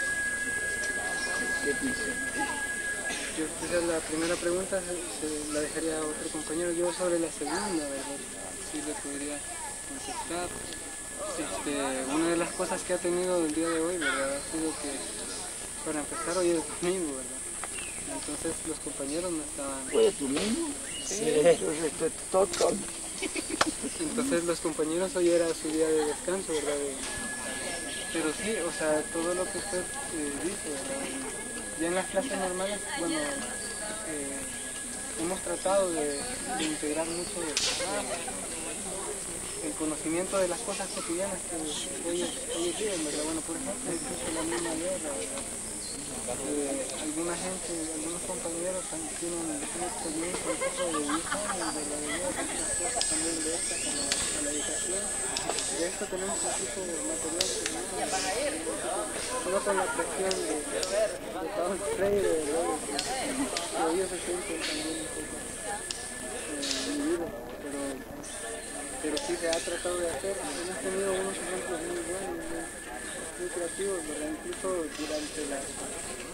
¿Qué dicen? Yo quizás la primera pregunta se, se la dejaría a otro compañero. Yo sobre la segunda, ¿verdad? Sí le podría contestar. Este, una de las cosas que ha tenido el día de hoy, ¿verdad? Ha sido que, para empezar, hoy es domingo, ¿verdad? Entonces los compañeros no estaban... ¿Hoy es domingo? Sí. Entonces estoy todo... Entonces los compañeros hoy era su día de descanso, ¿verdad? Pero sí, o sea, todo lo que usted eh, dice, ¿verdad? Ya en las clases normales, bueno, eh, hemos tratado de, de integrar mucho el conocimiento de las cosas cotidianas que hoy, hoy día, ¿verdad? Bueno, por ejemplo, incluso la misma guerra, ¿verdad? Eh, alguna gente, algunos compañeros tienen una experiencia un poco de diez años de la guerra, muchas cosas también de esta, como la, la educación. De esto tenemos un tipo de material que solo con la presión de, de Paulo Freire, ¿verdad? Que ellos se sienten también un poco eh, vividos, pero, pero sí se ha tratado de hacer. Hemos tenido unos ejemplos muy buenos, muy, muy creativos, ¿verdad? Incluso durante la